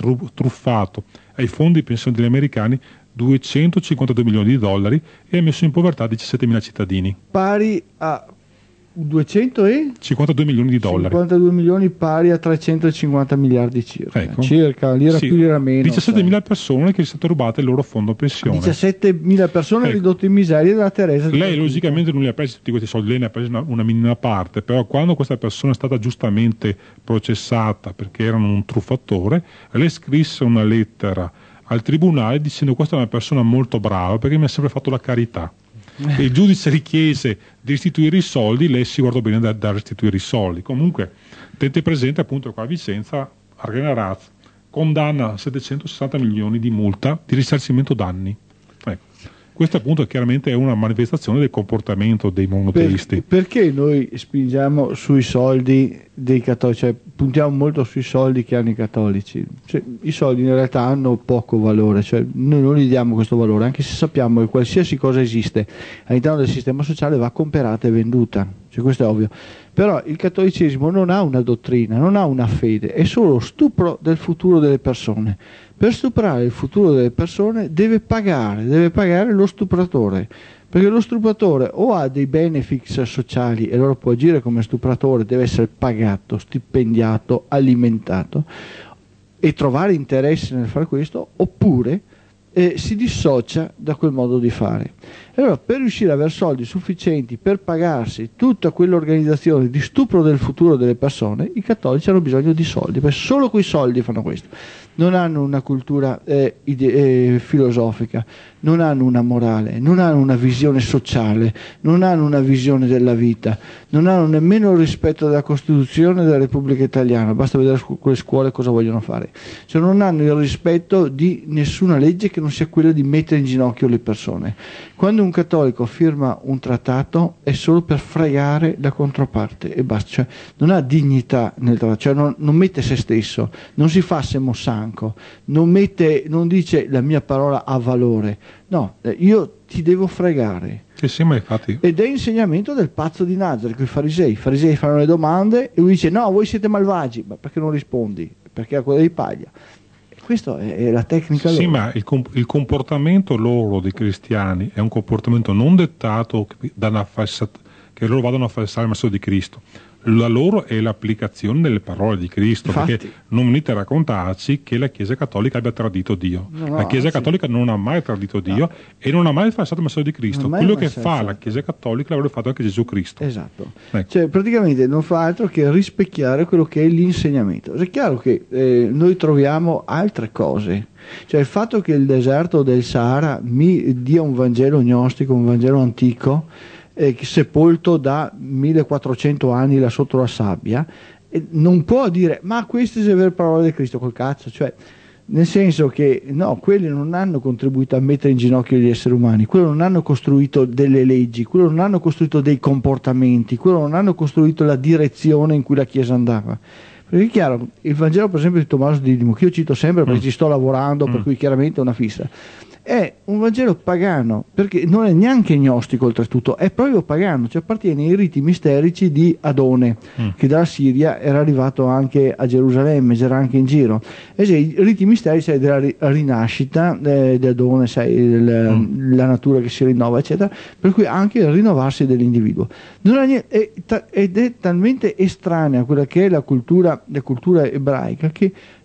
truffato ai fondi pensione degli americani duecentocinquantadue milioni di dollari e ha messo in povertà diciassettemila cittadini. Pari a duecento e? cinquantadue milioni di dollari. cinquantadue milioni pari a trecentocinquanta miliardi circa. Ecco. Circa, lira sì. più, lira meno. diciassettemila cioè. persone che è stato rubato il loro fondo pensione. diciassettemila persone ecco. ridotte in miseria dalla Teresa. Lei logicamente non li ha presi tutti questi soldi, lei ne ha presi una, una minima parte, però quando questa persona è stata giustamente processata perché era un truffatore, lei scrisse una lettera al tribunale dicendo: questa è una persona molto brava perché mi ha sempre fatto la carità. Il giudice richiese di restituire i soldi, lei si guardò bene da, da restituire i soldi. Comunque tenete presente appunto qua a Vicenza Argeneraz condanna settecentosessanta milioni di multa di risarcimento danni. Ecco. Questo appunto chiaramente è una manifestazione del comportamento dei monoteisti. Per, perché noi spingiamo sui soldi dei cattolici, cioè puntiamo molto sui soldi che hanno i cattolici? Cioè, i soldi in realtà hanno poco valore, cioè noi non gli diamo questo valore, anche se sappiamo che qualsiasi cosa esiste all'interno del sistema sociale va comprata e venduta, cioè, questo è ovvio. Però il cattolicesimo non ha una dottrina, non ha una fede, è solo stupro del futuro delle persone. Per stuprare il futuro delle persone deve pagare, deve pagare lo stupratore, perché lo stupratore o ha dei benefits sociali e allora può agire come stupratore, deve essere pagato, stipendiato, alimentato e trovare interesse nel fare questo, oppure eh, si dissocia da quel modo di fare. E allora per riuscire ad avere soldi sufficienti per pagarsi tutta quell'organizzazione di stupro del futuro delle persone, i cattolici hanno bisogno di soldi, perché solo quei soldi fanno questo. Non hanno una cultura eh, ide- eh, filosofica, non hanno una morale, non hanno una visione sociale, non hanno una visione della vita, non hanno nemmeno il rispetto della Costituzione della Repubblica Italiana, basta vedere scu- quelle scuole cosa vogliono fare, cioè non hanno il rispetto di nessuna legge che non sia quella di mettere in ginocchio le persone. Quando un cattolico firma un trattato è solo per fregare la controparte e basta, cioè non ha dignità nel trattato, cioè non, non mette se stesso, non si fa semosanco, non, mette, non dice la mia parola ha valore, no, io ti devo fregare. Che sì, ma infatti... Ed è insegnamento del pazzo di Nazareth con i farisei. I farisei fanno le domande e lui dice no, voi siete malvagi, ma perché non rispondi? Perché è quella di paglia. Questa è la tecnica loro. Sì, ma il, comp- il comportamento loro dei cristiani è un comportamento non dettato da una falsa- che loro vadano a falsare il messaggio di Cristo. La loro è l'applicazione delle parole di Cristo. Infatti, perché non venite a raccontarci che la Chiesa Cattolica abbia tradito Dio. No, no, la Chiesa anzi, Cattolica non ha mai tradito Dio no. e non ha mai falsato il messaggio di Cristo. Quello che fa la Chiesa Cattolica l'avrebbe fatto anche Gesù Cristo. Esatto. Ecco. Cioè, praticamente non fa altro che rispecchiare quello che è l'insegnamento. È chiaro che eh, noi troviamo altre cose. Cioè il fatto che il deserto del Sahara mi dia un Vangelo gnostico, un Vangelo antico, Eh, sepolto da millequattrocento anni là sotto la sabbia, eh, non può dire ma queste sono le vere parole di Cristo, col cazzo, cioè nel senso che no, quelli non hanno contribuito a mettere in ginocchio gli esseri umani, quelli non hanno costruito delle leggi, quelli non hanno costruito dei comportamenti, quelli non hanno costruito la direzione in cui la Chiesa andava. Perché è chiaro, il Vangelo per esempio di Tommaso Didimo, che io cito sempre perché mm. ci sto lavorando, mm. per cui chiaramente è una fissa, è un Vangelo pagano, perché non è neanche gnostico oltretutto, è proprio pagano, cioè appartiene ai riti misterici di Adone, mm. che dalla Siria era arrivato anche a Gerusalemme, c'era anche in giro. E cioè, i riti misterici della rinascita eh, di Adone, sai, il, mm. la natura che si rinnova, eccetera, per cui anche il rinnovarsi dell'individuo. Non ha niente, è, ed è talmente estranea a quella che è la cultura, la cultura ebraica che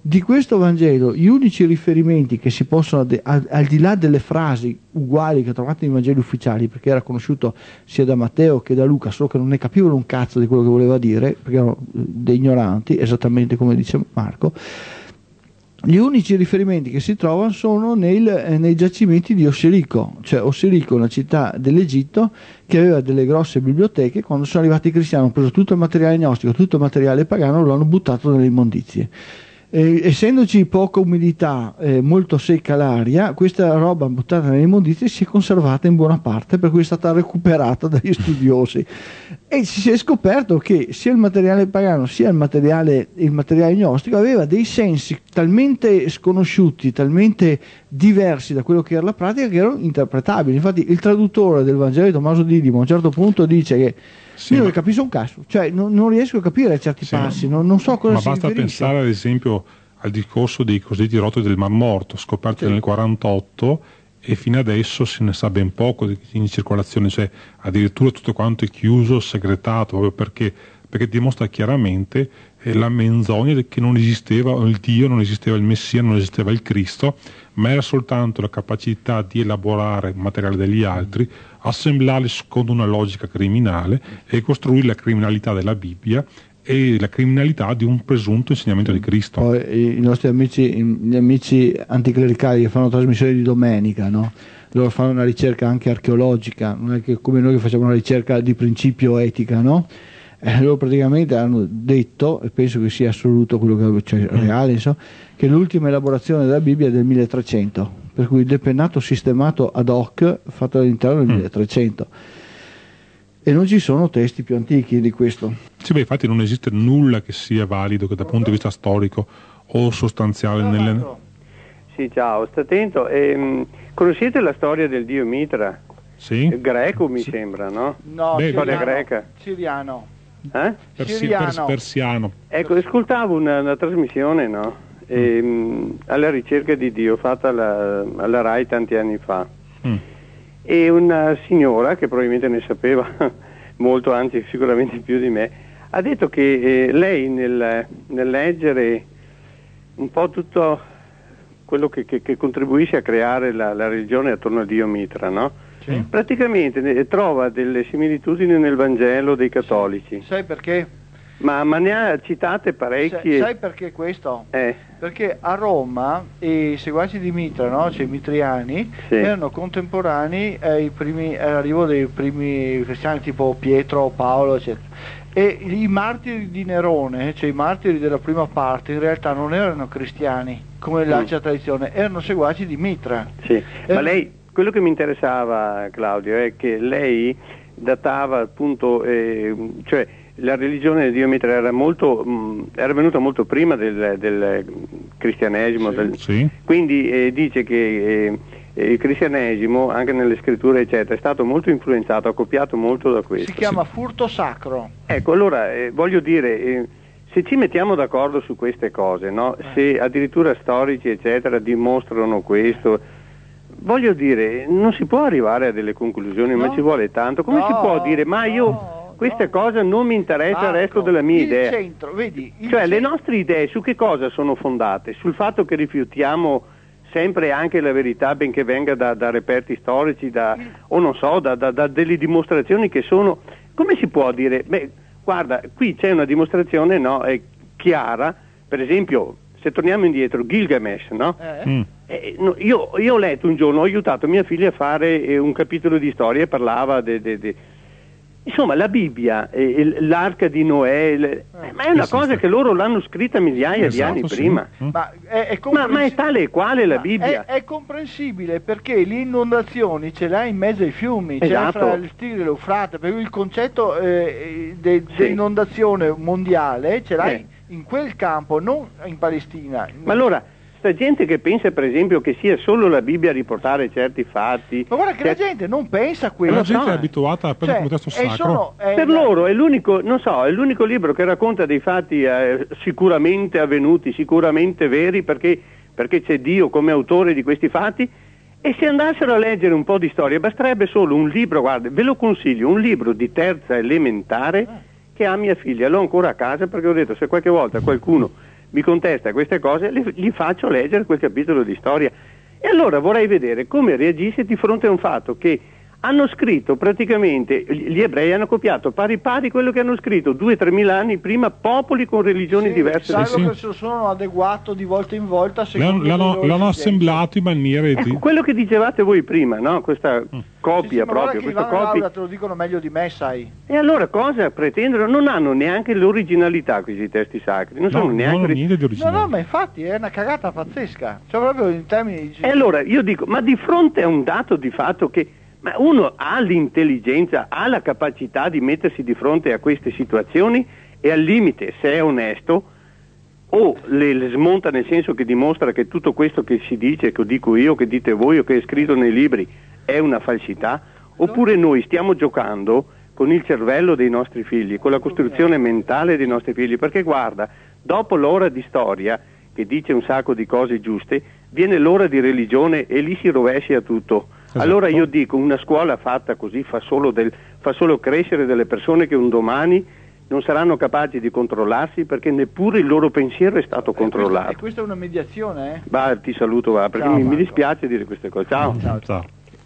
Di questo Vangelo gli unici riferimenti che si possono, de- al, al di là delle frasi uguali che trovate nei Vangeli ufficiali, perché era conosciuto sia da Matteo che da Luca, solo che non ne capivano un cazzo di quello che voleva dire, perché erano dei ignoranti, esattamente come dice Marco, gli unici riferimenti che si trovano sono nel, eh, nei giacimenti di Ossirico, cioè Ossirico è una città dell'Egitto che aveva delle grosse biblioteche. Quando sono arrivati i cristiani hanno preso tutto il materiale gnostico, tutto il materiale pagano, lo hanno buttato nelle immondizie. Eh, essendoci poca umidità, eh, molto secca l'aria, questa roba buttata nelle immondizie si è conservata in buona parte, per cui è stata recuperata dagli studiosi e si è scoperto che sia il materiale pagano sia il materiale, il materiale gnostico aveva dei sensi talmente sconosciuti, talmente diversi da quello che era la pratica, che erano interpretabili. Infatti il traduttore del Vangelo di Tommaso Didimo a un certo punto dice che sì, io non capisco un cazzo, cioè non, non riesco a capire certi sì, passi, non, non so cosa ma si basta riferisce. Pensare ad esempio al discorso dei cosiddetti rotoli del Mar Morto scoperti sì. nel quarantotto, e fino adesso se ne sa ben poco in circolazione, cioè addirittura tutto quanto è chiuso, segretato, proprio perché, perché dimostra chiaramente eh, la menzogna che non esisteva il Dio, non esisteva il Messia, non esisteva il Cristo, ma era soltanto la capacità di elaborare il materiale degli altri, assemblarli secondo una logica criminale e costruire la criminalità della Bibbia e la criminalità di un presunto insegnamento di Cristo. Poi i nostri amici, gli amici anticlericali che fanno trasmissioni di domenica, no? Loro fanno una ricerca anche archeologica, non è che come noi che facciamo una ricerca di principio etica, no? Eh, loro praticamente hanno detto, e penso che sia assoluto quello che cioè, reale, insomma, che l'ultima elaborazione della Bibbia è del milletrecento, per cui il depennato sistemato ad hoc fatto all'interno del mm. milletrecento. E non ci sono testi più antichi di questo. Sì, beh, infatti non esiste nulla che sia valido che dal punto di vista storico o sostanziale. No, nelle... Sì, ciao, sta attento. Ehm, conoscete la storia del dio Mitra? Sì. Greco mi sì. sembra, no? No, beh, siriano, storia greca. Siriano. Eh? Persi- Siriano. pers- persiano. Ecco, ascoltavo una, una trasmissione, no? E, mm. alla ricerca di Dio, fatta alla, alla Rai tanti anni fa. Mm. E una signora, che probabilmente ne sapeva molto, anzi sicuramente più di me, ha detto che eh, lei nel, nel leggere un po' tutto quello che, che, che contribuisce a creare la, la religione attorno a Dio Mitra, no? Sì. Praticamente ne, trova delle similitudini nel Vangelo dei cattolici. Sai perché? Ma, ma ne ha citate parecchie. Sai perché questo? Eh. Perché a Roma i seguaci di Mitra, no? Cioè i mitriani, sì. erano contemporanei ai primi, all'arrivo dei primi cristiani tipo Pietro, Paolo, eccetera. E i martiri di Nerone, cioè i martiri della prima parte, in realtà non erano cristiani, come mm. lancia tradizione, erano seguaci di Mitra. Sì. Erano... Ma lei, quello che mi interessava, Claudio, è che lei datava appunto, eh, cioè la religione di Dio Mitra era molto mh, era venuta molto prima del, del cristianesimo, sì, del, sì. quindi eh, dice che eh, il cristianesimo anche nelle scritture eccetera è stato molto influenzato, ha copiato molto da questo. Si chiama sì. furto sacro. Ecco, allora eh, voglio dire, eh, se ci mettiamo d'accordo su queste cose, no? eh. se addirittura storici eccetera dimostrano questo, voglio dire, non si può arrivare a delle conclusioni, no. ma ci vuole tanto. Come no, si può dire, ma io no. questa no. cosa non mi interessa, Marco, il resto della mia il idea. Centro, vedi, il cioè centro. Le nostre idee su che cosa sono fondate? Sul fatto che rifiutiamo sempre anche la verità, benché venga da, da reperti storici, da, il... o non so, da, da, da delle dimostrazioni che sono... Come si può dire? Beh, guarda, qui c'è una dimostrazione, no, è chiara, per esempio, se torniamo indietro, Gilgamesh, no? Eh? Mm. Eh, no io, io ho letto un giorno, ho aiutato mia figlia a fare eh, un capitolo di storia e parlava de, de, de insomma la Bibbia, eh, l'arca di Noè, le, eh, ma è una cosa che loro l'hanno scritta migliaia esatto, di anni sì. prima. Mm. Ma è, è, ma, ma è tale e quale la Bibbia? È, è comprensibile perché le inondazioni ce l'hai in mezzo ai fiumi, esatto. ce l'hai fra il Tigri e l'Eufrate, per cui il concetto eh, de, sì. dell'inondazione mondiale ce l'hai sì. in quel campo, non in Palestina. Ma allora sta gente che pensa per esempio che sia solo la Bibbia a riportare certi fatti, ma guarda che cert... la gente non pensa a quello, la gente no. è abituata a prendere cioè, come testo sacro sono, eh, per la... loro è l'unico, non so, è l'unico libro che racconta dei fatti eh, sicuramente avvenuti, sicuramente veri, perché, perché c'è Dio come autore di questi fatti. E se andassero a leggere un po' di storia basterebbe solo un libro, guarda, ve lo consiglio, un libro di terza elementare che ha mia figlia, l'ho ancora a casa perché ho detto se qualche volta qualcuno mi contesta queste cose, le, gli faccio leggere quel capitolo di storia. E allora vorrei vedere come reagisce di fronte a un fatto che hanno scritto praticamente, gli ebrei hanno copiato pari pari quello che hanno scritto due o tremila anni prima popoli con religioni sì, diverse. Salvo sì, che sì. se lo sono adeguato di volta in volta secondo L'hanno, le loro l'hanno esigenze. assemblato in maniere di... Ecco, quello che dicevate voi prima, no? Questa Mm. copia Sì, sì, ma guarda proprio, che questa vanno in copia. aula, te lo dicono meglio di me, sai. E allora cosa pretendono? Non hanno neanche l'originalità questi testi sacri, non No, sono non neanche... hanno niente di No, originale. no, ma infatti è una cagata pazzesca. Cioè proprio in termini di... E allora io dico, ma di fronte a un dato di fatto che ma uno ha l'intelligenza, ha la capacità di mettersi di fronte a queste situazioni e al limite, se è onesto, o le, le smonta nel senso che dimostra che tutto questo che si dice, che dico io, che dite voi o che è scritto nei libri è una falsità, oppure noi stiamo giocando con il cervello dei nostri figli, con la costruzione mentale dei nostri figli, perché guarda, dopo l'ora di storia, che dice un sacco di cose giuste, viene l'ora di religione e lì si rovescia tutto. Esatto. Allora io dico, una scuola fatta così fa solo, del, fa solo crescere delle persone che un domani non saranno capaci di controllarsi perché neppure il loro pensiero è stato controllato. E questa è una mediazione, eh? Va, ti saluto, va, perché Ciao, mi, mi Marco. dispiace dire queste cose. Ciao. Ciao. Ciao.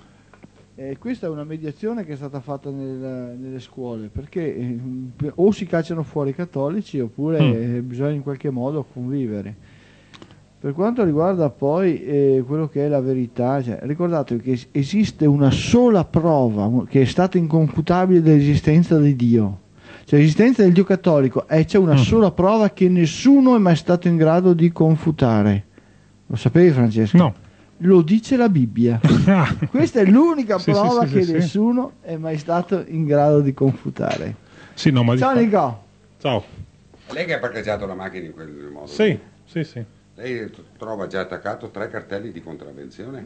Eh, questa è una mediazione che è stata fatta nel- nelle scuole, perché eh, o si cacciano fuori i cattolici oppure Mm. eh, bisogna in qualche modo convivere. Per quanto riguarda poi eh, quello che è la verità, cioè, ricordatevi che es- esiste una sola prova un- che è stata inconfutabile dell'esistenza di Dio. Cioè l'esistenza del Dio cattolico e c'è una Mm. sola prova che nessuno è mai stato in grado di confutare. Lo sapevi, Francesco? No. Lo dice la Bibbia. Ah. Questa è l'unica Sì, prova sì, sì, che sì, sì. nessuno è mai stato in grado di confutare. Sì, no, ma di Ciao fa- Nico. Ciao. Lei che ha parcheggiato la macchina in quel modo? Sì, sì, sì. Lei t- trova già attaccato tre cartelli di contravvenzione?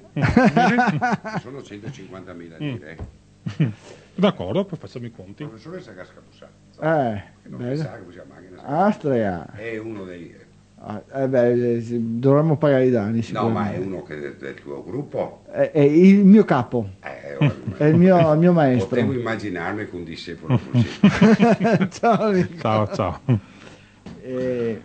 Sono centocinquantamila lire. D'accordo, poi facciamo i conti. Il professore Sagasca Bussà. Eh, Non bello. pensare che usi la macchina. Sagasca. Astrea. È uno dei... Ah, eh beh, eh, sì, dovremmo pagare i danni No, sicuramente. ma è uno che del, del tuo gruppo. È, è il mio capo, Eh, è il mio, il mio maestro. Potevo immaginarmi che un discepolo così. Ciao Nico. Ciao, ciao. Eh,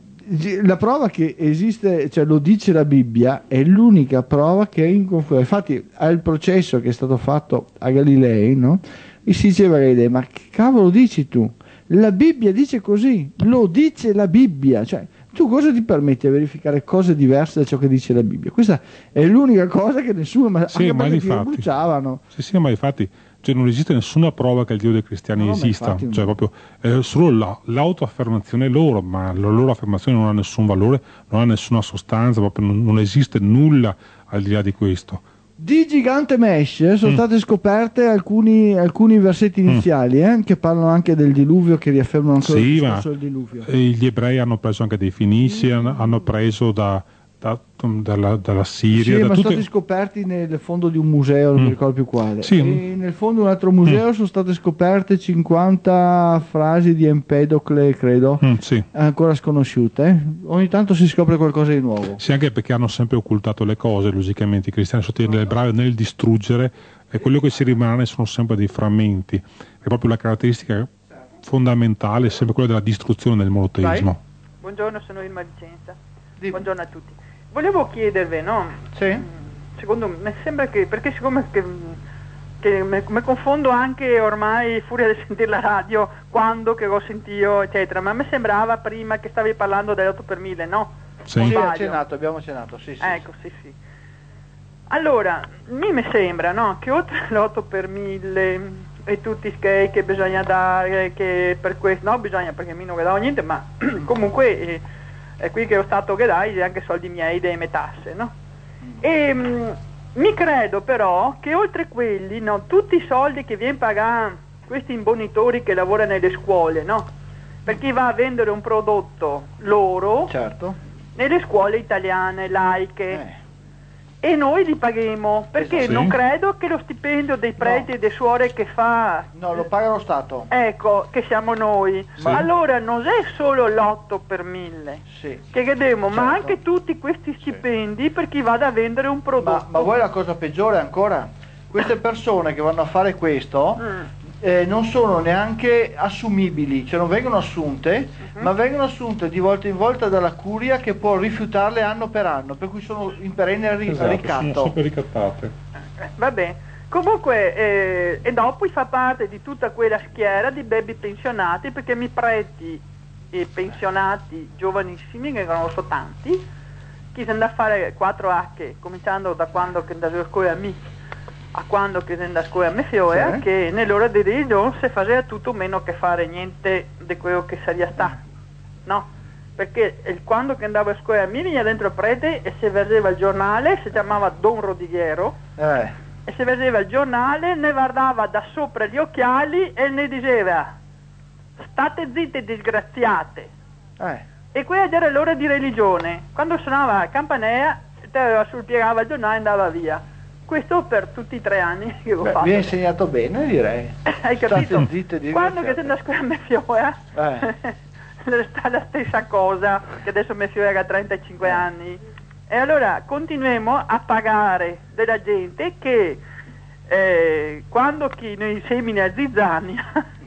la prova che esiste, cioè lo dice la Bibbia, è l'unica prova che è inconfutabile. Infatti al processo che è stato fatto a Galilei, no? E si diceva a Galilei, ma che cavolo dici tu? La Bibbia dice così, lo dice la Bibbia, cioè tu cosa ti permetti a verificare cose diverse da ciò che dice la Bibbia? Questa è l'unica cosa che nessuno, ma Sì, anche ma perché ti difatti. bruciavano. Sì, sì, ma infatti cioè, non esiste nessuna prova che il Dio dei cristiani No, ma esista, infatti, cioè no. proprio è solo la- l'autoaffermazione loro, ma la loro affermazione non ha nessun valore, non ha nessuna sostanza, proprio non, non esiste nulla al di là di questo. Di Gigante Mesh sono Mm. state scoperte alcuni, alcuni versetti iniziali eh, che parlano anche del diluvio, che riaffermano ancora Sì, il ma discorso del diluvio. eh, gli ebrei hanno preso anche dei fenici, hanno, hanno preso da, da- dalla, dalla Siria, Sì, da ma tutte... sono stati scoperti nel fondo di un museo, non Mm. mi ricordo più quale. Sì. E nel fondo di un altro museo sono state scoperte cinquanta frasi di Empedocle, credo, Mm, sì. ancora sconosciute. eh. Ogni tanto si scopre qualcosa di nuovo. Sì, anche perché hanno sempre occultato le cose, logicamente i cristiani sono stati bravi nel distruggere e quello che ci rimane sono sempre dei frammenti. È proprio la caratteristica fondamentale, è sempre quella della distruzione del monoteismo. Buongiorno, sono Irma Vicenza. Dimmi. Buongiorno a tutti. Volevo chiedervi, no? Sì? Secondo me mi sembra che, perché siccome che, che me, me confondo anche ormai furia di sentire la radio, quando che ho sentito, eccetera, ma mi sembrava prima che stavi parlando dell'otto per mille, no? Sì. O Sì, sbaglio? accennato, abbiamo accennato, sì, sì. Ecco, sì, sì. Allora, mi mi sembra, no, che oltre all'otto per mille e tutti i skate che bisogna dare, che per questo, no, bisogna perché mi non vedevo niente, ma comunque eh, è qui che lo Stato che dai anche soldi miei delle tasse, no? E mh, mi credo però che oltre quelli, no, tutti i soldi che viene pagare questi imbonitori che lavorano nelle scuole, no? Per chi va a vendere un prodotto loro Certo. nelle scuole italiane, laiche. Eh. E noi li paghiamo, perché Esatto. non Sì. credo che lo stipendio dei preti No. e delle suore che fa, No, lo paga lo Stato. ecco, che siamo noi, Sì. ma allora non è solo l'otto per mille Sì. che chiediamo, ma Certo. anche tutti questi stipendi per chi vada a vendere un prodotto. Ma, ma vuoi la cosa peggiore ancora? Queste persone che vanno a fare questo Mm. eh, non sono neanche assumibili, cioè non vengono assunte, uh-huh. ma vengono assunte di volta in volta dalla curia che può rifiutarle anno per anno, per cui sono in perenne ri- esatto, ricatto. Sono sempre ricattate. Eh, va bene. Comunque, eh, e dopo fa parte di tutta quella schiera di baby pensionati, perché mi preti e pensionati giovanissimi, che non so tanti, chi si andrà a fare quattro H, cominciando da quando che andava a scuola a me, a quando che si andava a scuola a me fioia, sì. che nell'ora di religione si faceva tutto meno che fare niente di quello che sarebbe stato, no? Perché il, quando che andavo a scuola a me veniva dentro il prete e si vedeva il giornale, si chiamava Don Rodigliero, eh. e si vedeva il giornale, ne guardava da sopra gli occhiali e ne diceva state zitte disgraziate, eh. e quella era l'ora di religione. Quando suonava la campanella te sul piegava il giornale e andava via. Questo per tutti i tre anni che ho Beh, fatto. Mi ha insegnato bene, direi. Hai capito? Zitte, quando che sei andato a scuola a me fioia eh. sta la stessa cosa, che adesso me fioia ha trentacinque eh. anni. E allora continuiamo a pagare della gente che eh, quando chi noi semina a zizzania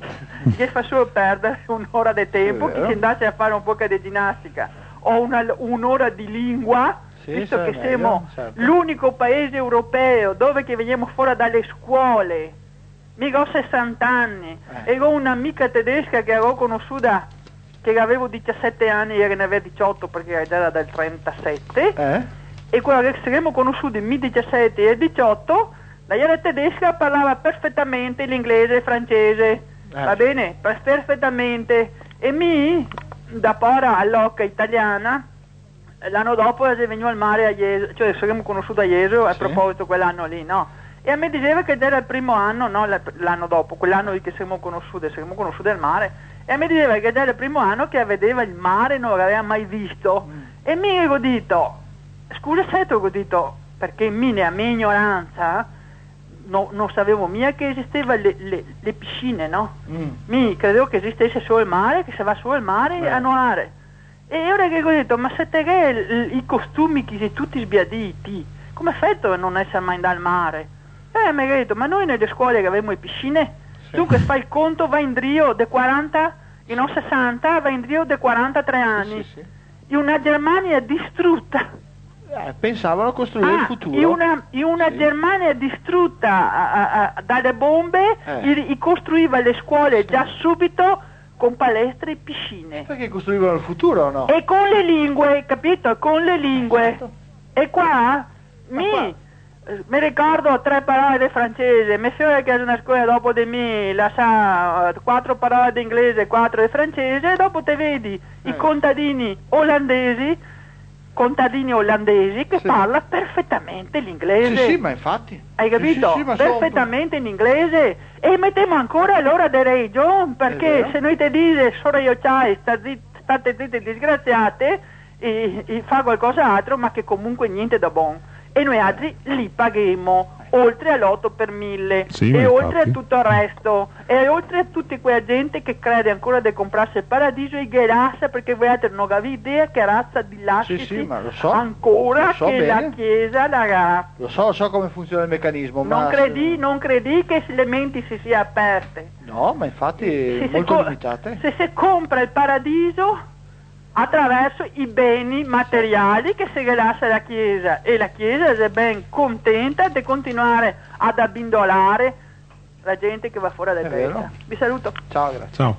che fa solo perdere un'ora di tempo, chi si andasse a fare un po' di ginnastica o una, un'ora di lingua, sì, visto che meglio, siamo certo. l'unico paese europeo dove che veniamo fuori dalle scuole, mica ho sessanta anni, eh. e ho un'amica tedesca che avevo conosciuta che avevo diciassette anni e ne aveva diciotto perché era del trentasette, eh? e quella che saremmo conosciuti nel diciassette e diciotto, la era tedesca parlava perfettamente l'inglese e il francese, eh. va bene? Perfettamente, e mi, da pora all'occa italiana, l'anno dopo è venuto al mare a Jesolo, cioè saremmo conosciuti a Jesolo, a sì. proposito quell'anno lì, no? E a me diceva che era il primo anno, no, l'anno dopo, quell'anno che siamo conosciuti, siamo conosciuti al mare, e mi diceva che era il primo anno che vedeva il mare, non l'aveva mai visto, mm. e mi avevo detto, scusa se ti ho detto, perché mi nella mia ignoranza no, non sapevo mia che esisteva le, le, le piscine, no? Mm. Mi credevo che esistesse solo il mare, che si va solo al mare Beh. a nuotare. E ora che ho detto, ma se te che i costumi che sei tutti sbiaditi, come fatto a non essere mai andato al mare? E mi ha detto, ma noi nelle scuole che avevamo le piscine, sì. tu che fai il conto vai in Rio de quaranta, e non sessanta, vai in Rio de quarantatré anni. Sì, sì, sì. In una Germania distrutta. Eh, pensavano a costruire ah, il futuro. In una, in una sì. Germania distrutta a, a, a, dalle bombe, eh. i, i costruiva le scuole sì. già subito con palestre e piscine. Perché costruivano il futuro o no? E con le lingue, capito? Con le lingue. Esatto. E qua, mi, qua. mi ricordo tre parole di francese, mia figlia che è una scuola dopo di me, la sa quattro parole di inglese, quattro di francese, e dopo te vedi eh. i contadini olandesi, contadini olandesi che sì. parla perfettamente l'inglese. Sì, sì, ma infatti. Hai capito? Sì, sì, sì, perfettamente sono... in inglese. E mettiamo ancora l'ora di regione, perché se noi ti dice solo io c'hai, sta zitt, state zitte disgraziate, e, e fa qualcos'altro, ma che comunque niente da buon. E noi altri li paghiamo, oltre all'otto per mille, sì, e oltre infatti. a tutto il resto, e oltre a tutta quella gente che crede ancora di comprarsi il paradiso e gherassa, perché voi altri non avete idea che razza di lasci sì, sì, ma lo so, ancora lo so che bene. la Chiesa la ha. Lo so, lo so come funziona il meccanismo. Non ma credi, se... non credi che le menti si sia aperte. No, ma infatti se molto co- limitate. Se si compra il paradiso attraverso i beni materiali che si rilascia la Chiesa, e la Chiesa è ben contenta di continuare ad abbindolare la gente che va fuori dal testa. Vi saluto. Ciao, grazie. Ciao.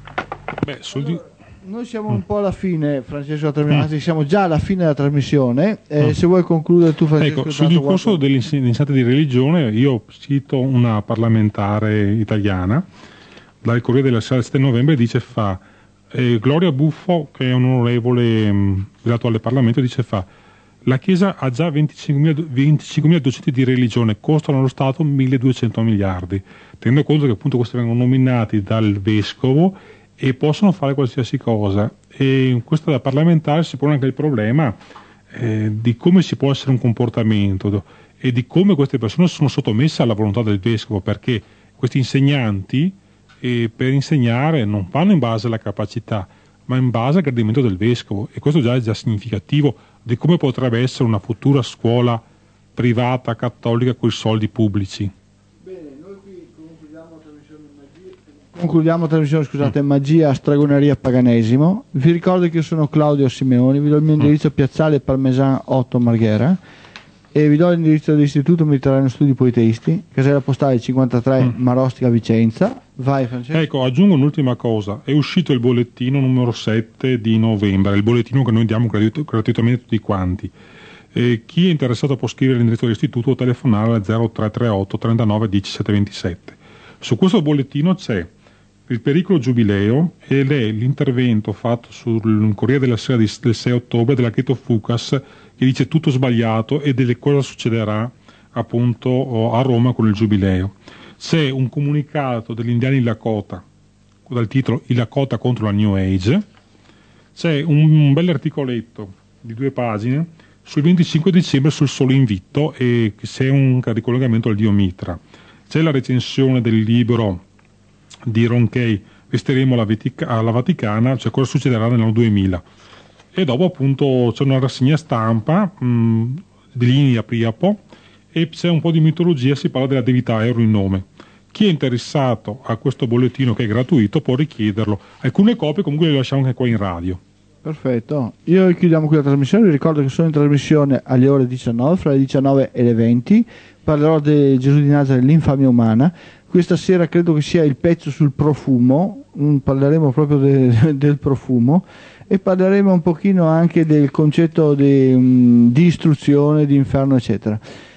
Beh, sul di... Noi siamo un po' alla fine, Francesco, mm. siamo già alla fine della trasmissione. Eh, mm. Se vuoi concludere tu, Francesco. Ecco, sul discorso qualche... dell'insegnante di religione, io cito una parlamentare italiana, dal Corriere della Sera del sette novembre, dice fa Eh, Gloria Buffo, che è un onorevole mh, dell'attuale Parlamento, dice fa la Chiesa ha già venticinquemila docenti di religione, costano allo Stato milleduecento miliardi, tenendo conto che appunto questi vengono nominati dal Vescovo e possono fare qualsiasi cosa. E in questa da parlamentare si pone anche il problema eh, di come si può essere un comportamento e di come queste persone sono sottomesse alla volontà del Vescovo, perché questi insegnanti e per insegnare non fanno in base alla capacità, ma in base al gradimento del vescovo, e questo già è già significativo di come potrebbe essere una futura scuola privata cattolica con i soldi pubblici. Bene, noi qui concludiamo la trasmissione Concludiamo la trasmissione, scusate, magia, stregoneria, paganesimo. Vi ricordo che io sono Claudio Simeoni, vi do il mio indirizzo piazzale Parmesan otto Marghera e vi do l'indirizzo dell'Istituto Mediterraneo Studi Politeisti, casella postale cinquantatré mm. Marostica Vicenza. Vai Francesco. Ecco, aggiungo un'ultima cosa, è uscito il bollettino numero sette di novembre, il bollettino che noi diamo gratuit- gratuitamente a tutti quanti. Eh, chi è interessato può scrivere all'indirizzo dell'istituto o telefonare al zero tre tre otto trentanove diciassette ventisette. Su questo bollettino c'è il pericolo giubileo ed è l'intervento fatto sul Corriere della Sera di, del sei ottobre della Cheto Fucas che dice tutto sbagliato e delle cosa succederà appunto a Roma con il giubileo. C'è un comunicato degli indiani Lakota dal titolo I Lakota contro la New Age, c'è un, un bel articoletto di due pagine sul venticinque dicembre sul Sole Invitto e c'è un ricollegamento al dio Mitra. C'è la recensione del libro di Ronchey, Resteremo alla, Vatica- alla Vaticana, cioè cosa succederà nell'anno duemila. E dopo appunto c'è una rassegna stampa mh, di Lini a Priapo e c'è un po' di mitologia, si parla della divinità Euro in nome. Chi è interessato a questo bollettino che è gratuito può richiederlo. Alcune copie comunque le lasciamo anche qua in radio. Perfetto, io chiudiamo qui la trasmissione, vi ricordo che sono in trasmissione alle ore diciannove, fra le diciannove e le venti, parlerò di Gesù di Nazareth, l'infamia umana. Questa sera credo che sia il pezzo sul profumo, parleremo proprio de, del profumo e parleremo un pochino anche del concetto di, di istruzione, di inferno eccetera.